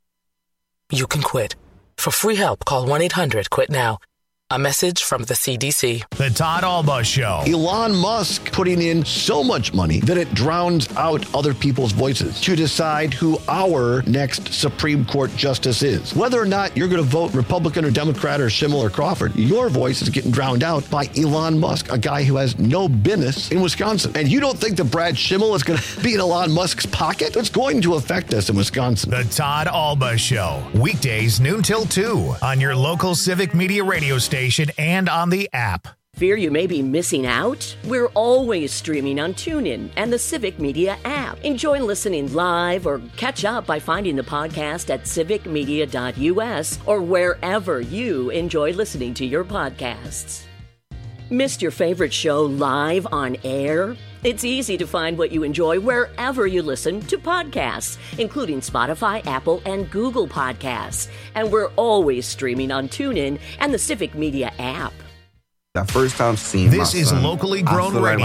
You can quit. For free help, call 1-800-QUIT-NOW. A message from the CDC. The Todd Alba Show. Elon Musk putting in so much money that it drowns out other people's voices to decide who our next Supreme Court justice is. Whether or not you're going to vote Republican or Democrat or Schimmel or Crawford, your voice is getting drowned out by Elon Musk, a guy who has no business in Wisconsin. And you don't think that Brad Schimmel is going to be in Elon Musk's pocket? It's going to affect us in Wisconsin. The Todd Alba Show. Weekdays noon till 2 on your local Civic Media radio station and on the app. Fear you may be missing out? We're always streaming on TuneIn and the Civic Media app. Enjoy listening live or catch up by finding the podcast at civicmedia.us or wherever you enjoy listening to your podcasts. Missed your favorite show live on air? It's easy to find what you enjoy wherever you listen to podcasts, including Spotify, Apple, and Google Podcasts. And we're always streaming on TuneIn and the Civic Media app. The first time seeing this is locally grown radio,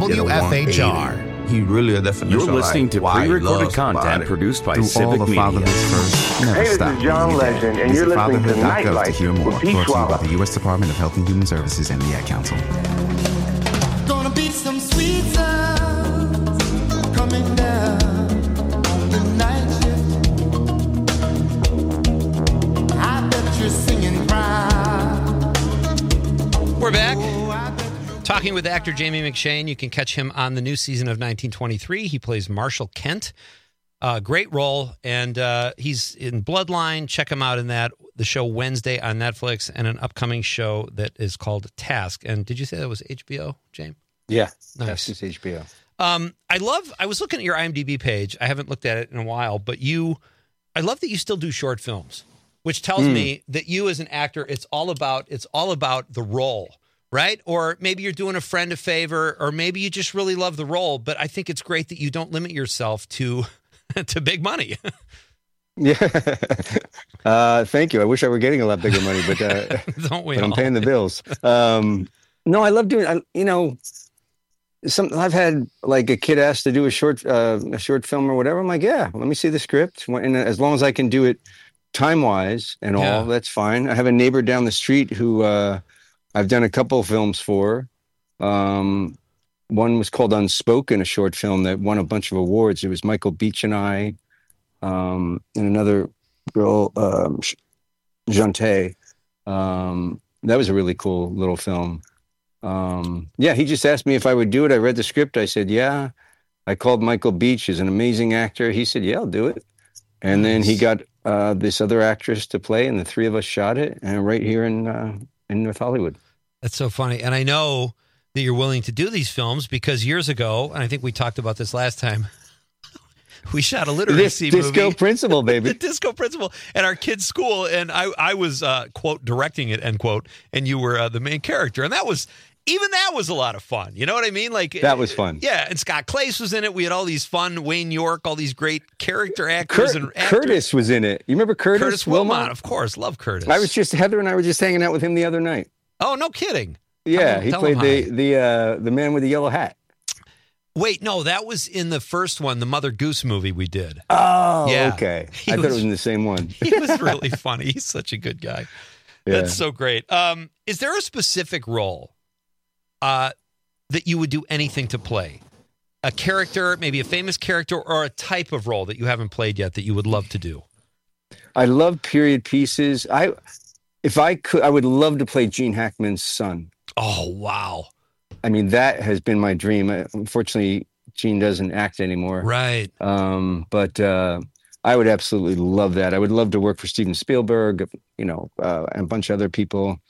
WFHR. He really a definition. You're listening to pre-recorded content produced by Civic Media. Hey, this is John Legend, and you're listening to Nightlight with Pete Schwab. The U.S. Department of Health and Human Services and the Ad Council. Gonna be some sweet sounds coming down on the night shift. I bet you're singing proud. We're back. Talking with actor Jamie McShane. You can catch him on the new season of 1923. He plays Marshall Kent. Great role, and he's in Bloodline. Check him out in that. The show Wednesday on Netflix, and an upcoming show that is called Task. And did you say that was HBO, James? Yeah, nice. That's HBO. I was looking at your IMDb page. I haven't looked at it in a while, but I love that you still do short films, which tells me that you as an actor, it's all about the role, right? Or maybe you're doing a friend a favor, or maybe you just really love the role. But I think it's great that you don't limit yourself to big money. Yeah. Thank you. I wish I were getting a lot bigger money, but don't we? But I'm paying the bills. No, I love doing. I've had like a kid asked to do a short film or whatever. I'm like, yeah, let me see the script, and as long as I can do it time wise and all, that's fine. I have a neighbor down the street who I've done a couple of films for. One was called Unspoken, a short film that won a bunch of awards. It was Michael Beach and I, and another girl, Jante. That was a really cool little film. He just asked me if I would do it. I read the script. I said, yeah. I called Michael Beach. He's an amazing actor. He said, yeah, I'll do it. And then he got this other actress to play, and the three of us shot it, and right here in North Hollywood. That's so funny. And I know that you're willing to do these films because years ago, and I think we talked about this last time, we shot a literacy movie. Disco Principal, baby. The Disco Principal at our kids' school, and I was, quote, directing it, end quote, and you were the main character. And that was a lot of fun. You know what I mean? Like that was fun. Yeah, and Scott Clace was in it. We had all these fun, Wayne York, all these great character actors and actors. Curtis was in it. You remember Curtis? Curtis Wilmot, of course. Love Curtis. Heather and I were just hanging out with him the other night. Oh, no kidding. Yeah, he played the man with the yellow hat. Wait, no, that was in the first one, the Mother Goose movie we did. Oh, yeah. Okay. I thought it was in the same one. He was really funny. He's such a good guy. Yeah. That's so great. Is there a specific role that you would do anything to play? A character, maybe a famous character, or a type of role that you haven't played yet that you would love to do? I love period pieces. If I could, I would love to play Gene Hackman's son. Oh, wow. I mean, that has been my dream. Unfortunately, Gene doesn't act anymore. Right. But I would absolutely love that. I would love to work for Steven Spielberg, and a bunch of other people.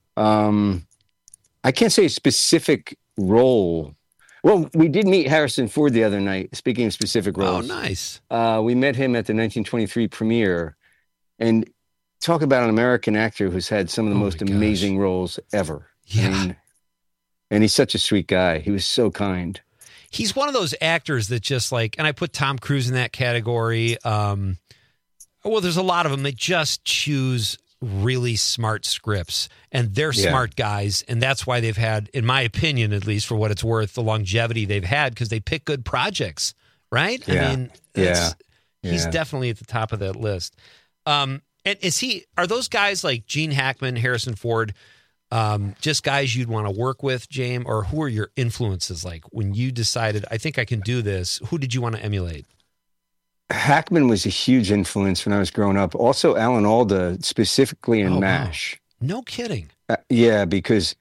I can't say a specific role. Well, we did meet Harrison Ford the other night, speaking of specific roles. Oh, nice. We met him at the 1923 premiere. And talk about an American actor who's had some of the most amazing roles ever. Yeah. And he's such a sweet guy. He was so kind. He's one of those actors that just and I put Tom Cruise in that category. Well, there's a lot of them that just choose really smart scripts, and they're smart guys. And that's why they've had, in my opinion, at least for what it's worth, the longevity they've had, because they pick good projects, right? Yeah. I mean, he's definitely at the top of that list. And are those guys like Gene Hackman, Harrison Ford, just guys you'd want to work with, James, or who are your influences? Like when you decided, I think I can do this, who did you want to emulate? Hackman was a huge influence when I was growing up. Also, Alan Alda, specifically in MASH. Wow. No kidding. Because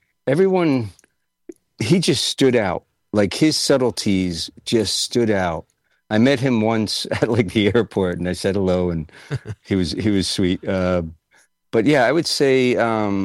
he just stood out. Like his subtleties just stood out. I met him once at the airport, and I said hello, and he was sweet. But yeah, I would say,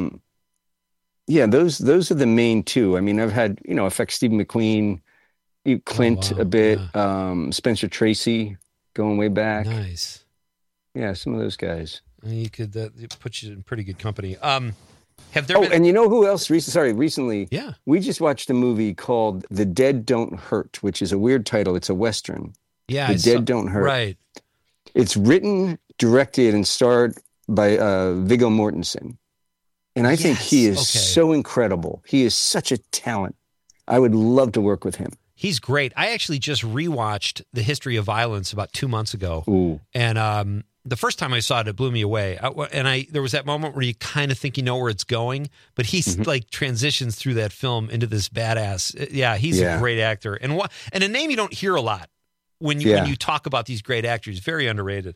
those are the main two. I mean, I've had affect Stephen McQueen, Clint a bit, Spencer Tracy, going way back. Nice. Yeah, some of those guys. You could put you in pretty good company. Have there been... and you know who else? Recently, yeah, we just watched a movie called The Dead Don't Hurt, which is a weird title. It's a Western. Yeah, The Dead Don't Hurt. Right. It's written, directed, and starred by Viggo Mortensen. And I think he is so incredible. He is such a talent. I would love to work with him. He's great. I actually just rewatched The History of Violence about 2 months ago. Ooh. And the first time I saw it, it blew me away. There was that moment where you kind of think you know where it's going, but he's transitions through that film into this badass. Yeah, he's a great actor. And a name you don't hear a lot when you talk about these great actors. Very underrated.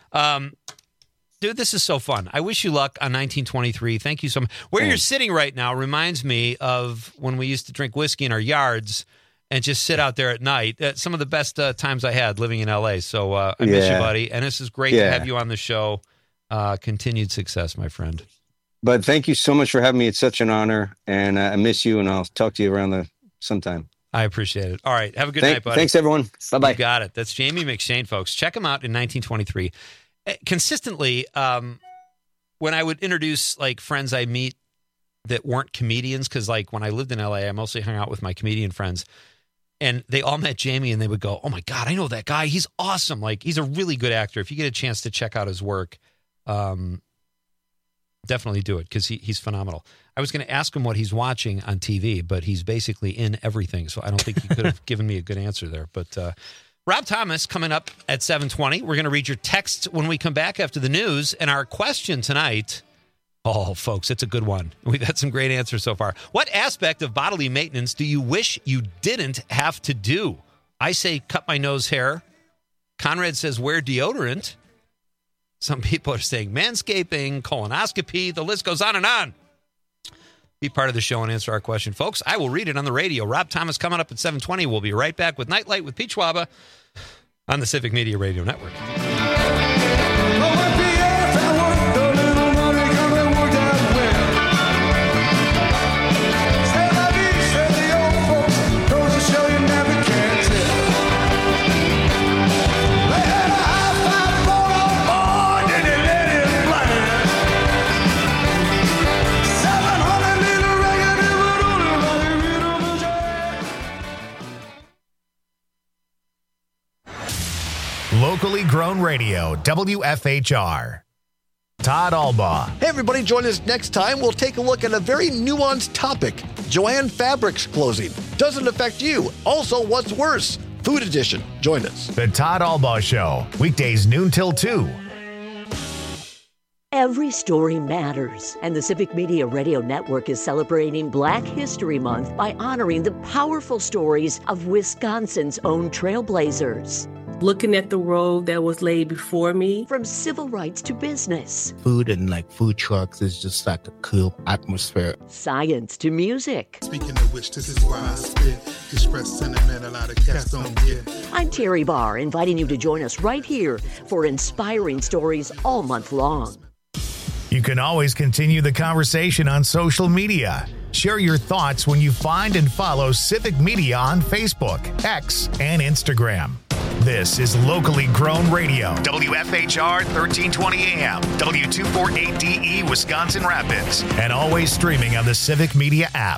Dude, this is so fun. I wish you luck on 1923. Thank you so much. Where you're sitting right now reminds me of when we used to drink whiskey in our yards and just sit out there at night. Some of the best times I had living in L.A. So I miss you, buddy. And this is great to have you on the show. Continued success, my friend. But thank you so much for having me. It's such an honor. And I miss you, and I'll talk to you around sometime. I appreciate it. All right. Have a good night, buddy. Thanks, everyone. Bye-bye. You got it. That's Jamie McShane, folks. Check him out in 1923. Consistently, when I would introduce friends I meet that weren't comedians, because when I lived in LA, I mostly hung out with my comedian friends, and they all met Jamie, and they would go, "Oh my God, I know that guy. He's awesome. He's a really good actor. If you get a chance to check out his work, definitely do it, because he's phenomenal." I was going to ask him what he's watching on TV, but he's basically in everything, so I don't think he could have given me a good answer there. But Rob Thomas coming up at 7:20. We're going to read your texts when we come back after the news. And our question tonight, folks, it's a good one. We've had some great answers so far. What aspect of bodily maintenance do you wish you didn't have to do? I say cut my nose hair. Conrad says wear deodorant. Some people are saying manscaping, colonoscopy. The list goes on and on. Be part of the show and answer our question. Folks, I will read it on the radio. Rob Thomas coming up at 7:20. We'll be right back with Nightlight with Pete Schwaba on the Civic Media Radio Network. Locally grown radio, WFHR. Todd Albaugh. Hey, everybody, join us next time. We'll take a look at a very nuanced topic. Joann Fabrics closing. Does it affect you? Also, what's worse? Food Edition. Join us. The Todd Albaugh Show, weekdays noon till 2. Every story matters, and the Civic Media Radio Network is celebrating Black History Month by honoring the powerful stories of Wisconsin's own trailblazers. looking at the road that was laid before me. From civil rights to business. Food and like food trucks is just like a cool atmosphere. Science to music. Speaking of which, this is why I spit. Express sentiment a lot of cats don't get. I'm Terry Barr, inviting you to join us right here for inspiring stories all month long. You can always continue the conversation on social media. Share your thoughts when you find and follow Civic Media on Facebook, X, and Instagram. This is locally grown radio. WFHR 1320 AM, W248DE Wisconsin Rapids, and always streaming on the Civic Media app.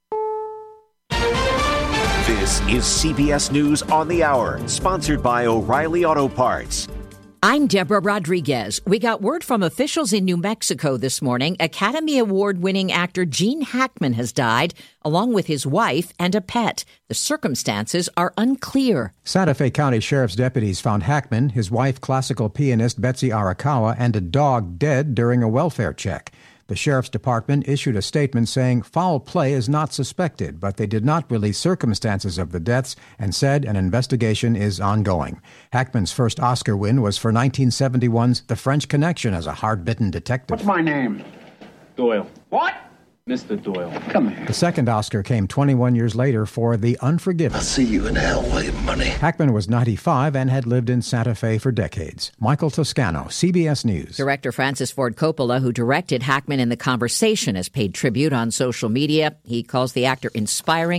This is CBS News on the Hour, sponsored by O'Reilly Auto Parts. I'm Deborah Rodriguez. We got word from officials in New Mexico this morning. Academy Award-winning actor Gene Hackman has died, along with his wife and a pet. The circumstances are unclear. Santa Fe County Sheriff's deputies found Hackman, his wife, classical pianist Betsy Arakawa, and a dog dead during a welfare check. The Sheriff's Department issued a statement saying foul play is not suspected, but they did not release circumstances of the deaths and said an investigation is ongoing. Hackman's first Oscar win was for 1971's The French Connection as a hard-bitten detective. What's my name? Doyle. What? Mr. Doyle. Come here. The second Oscar came 21 years later for The Unforgiven. I'll see you in hell, William Money. Hackman was 95 and had lived in Santa Fe for decades. Michael Toscano, CBS News. Director Francis Ford Coppola, who directed Hackman in The Conversation, has paid tribute on social media. He calls the actor inspiring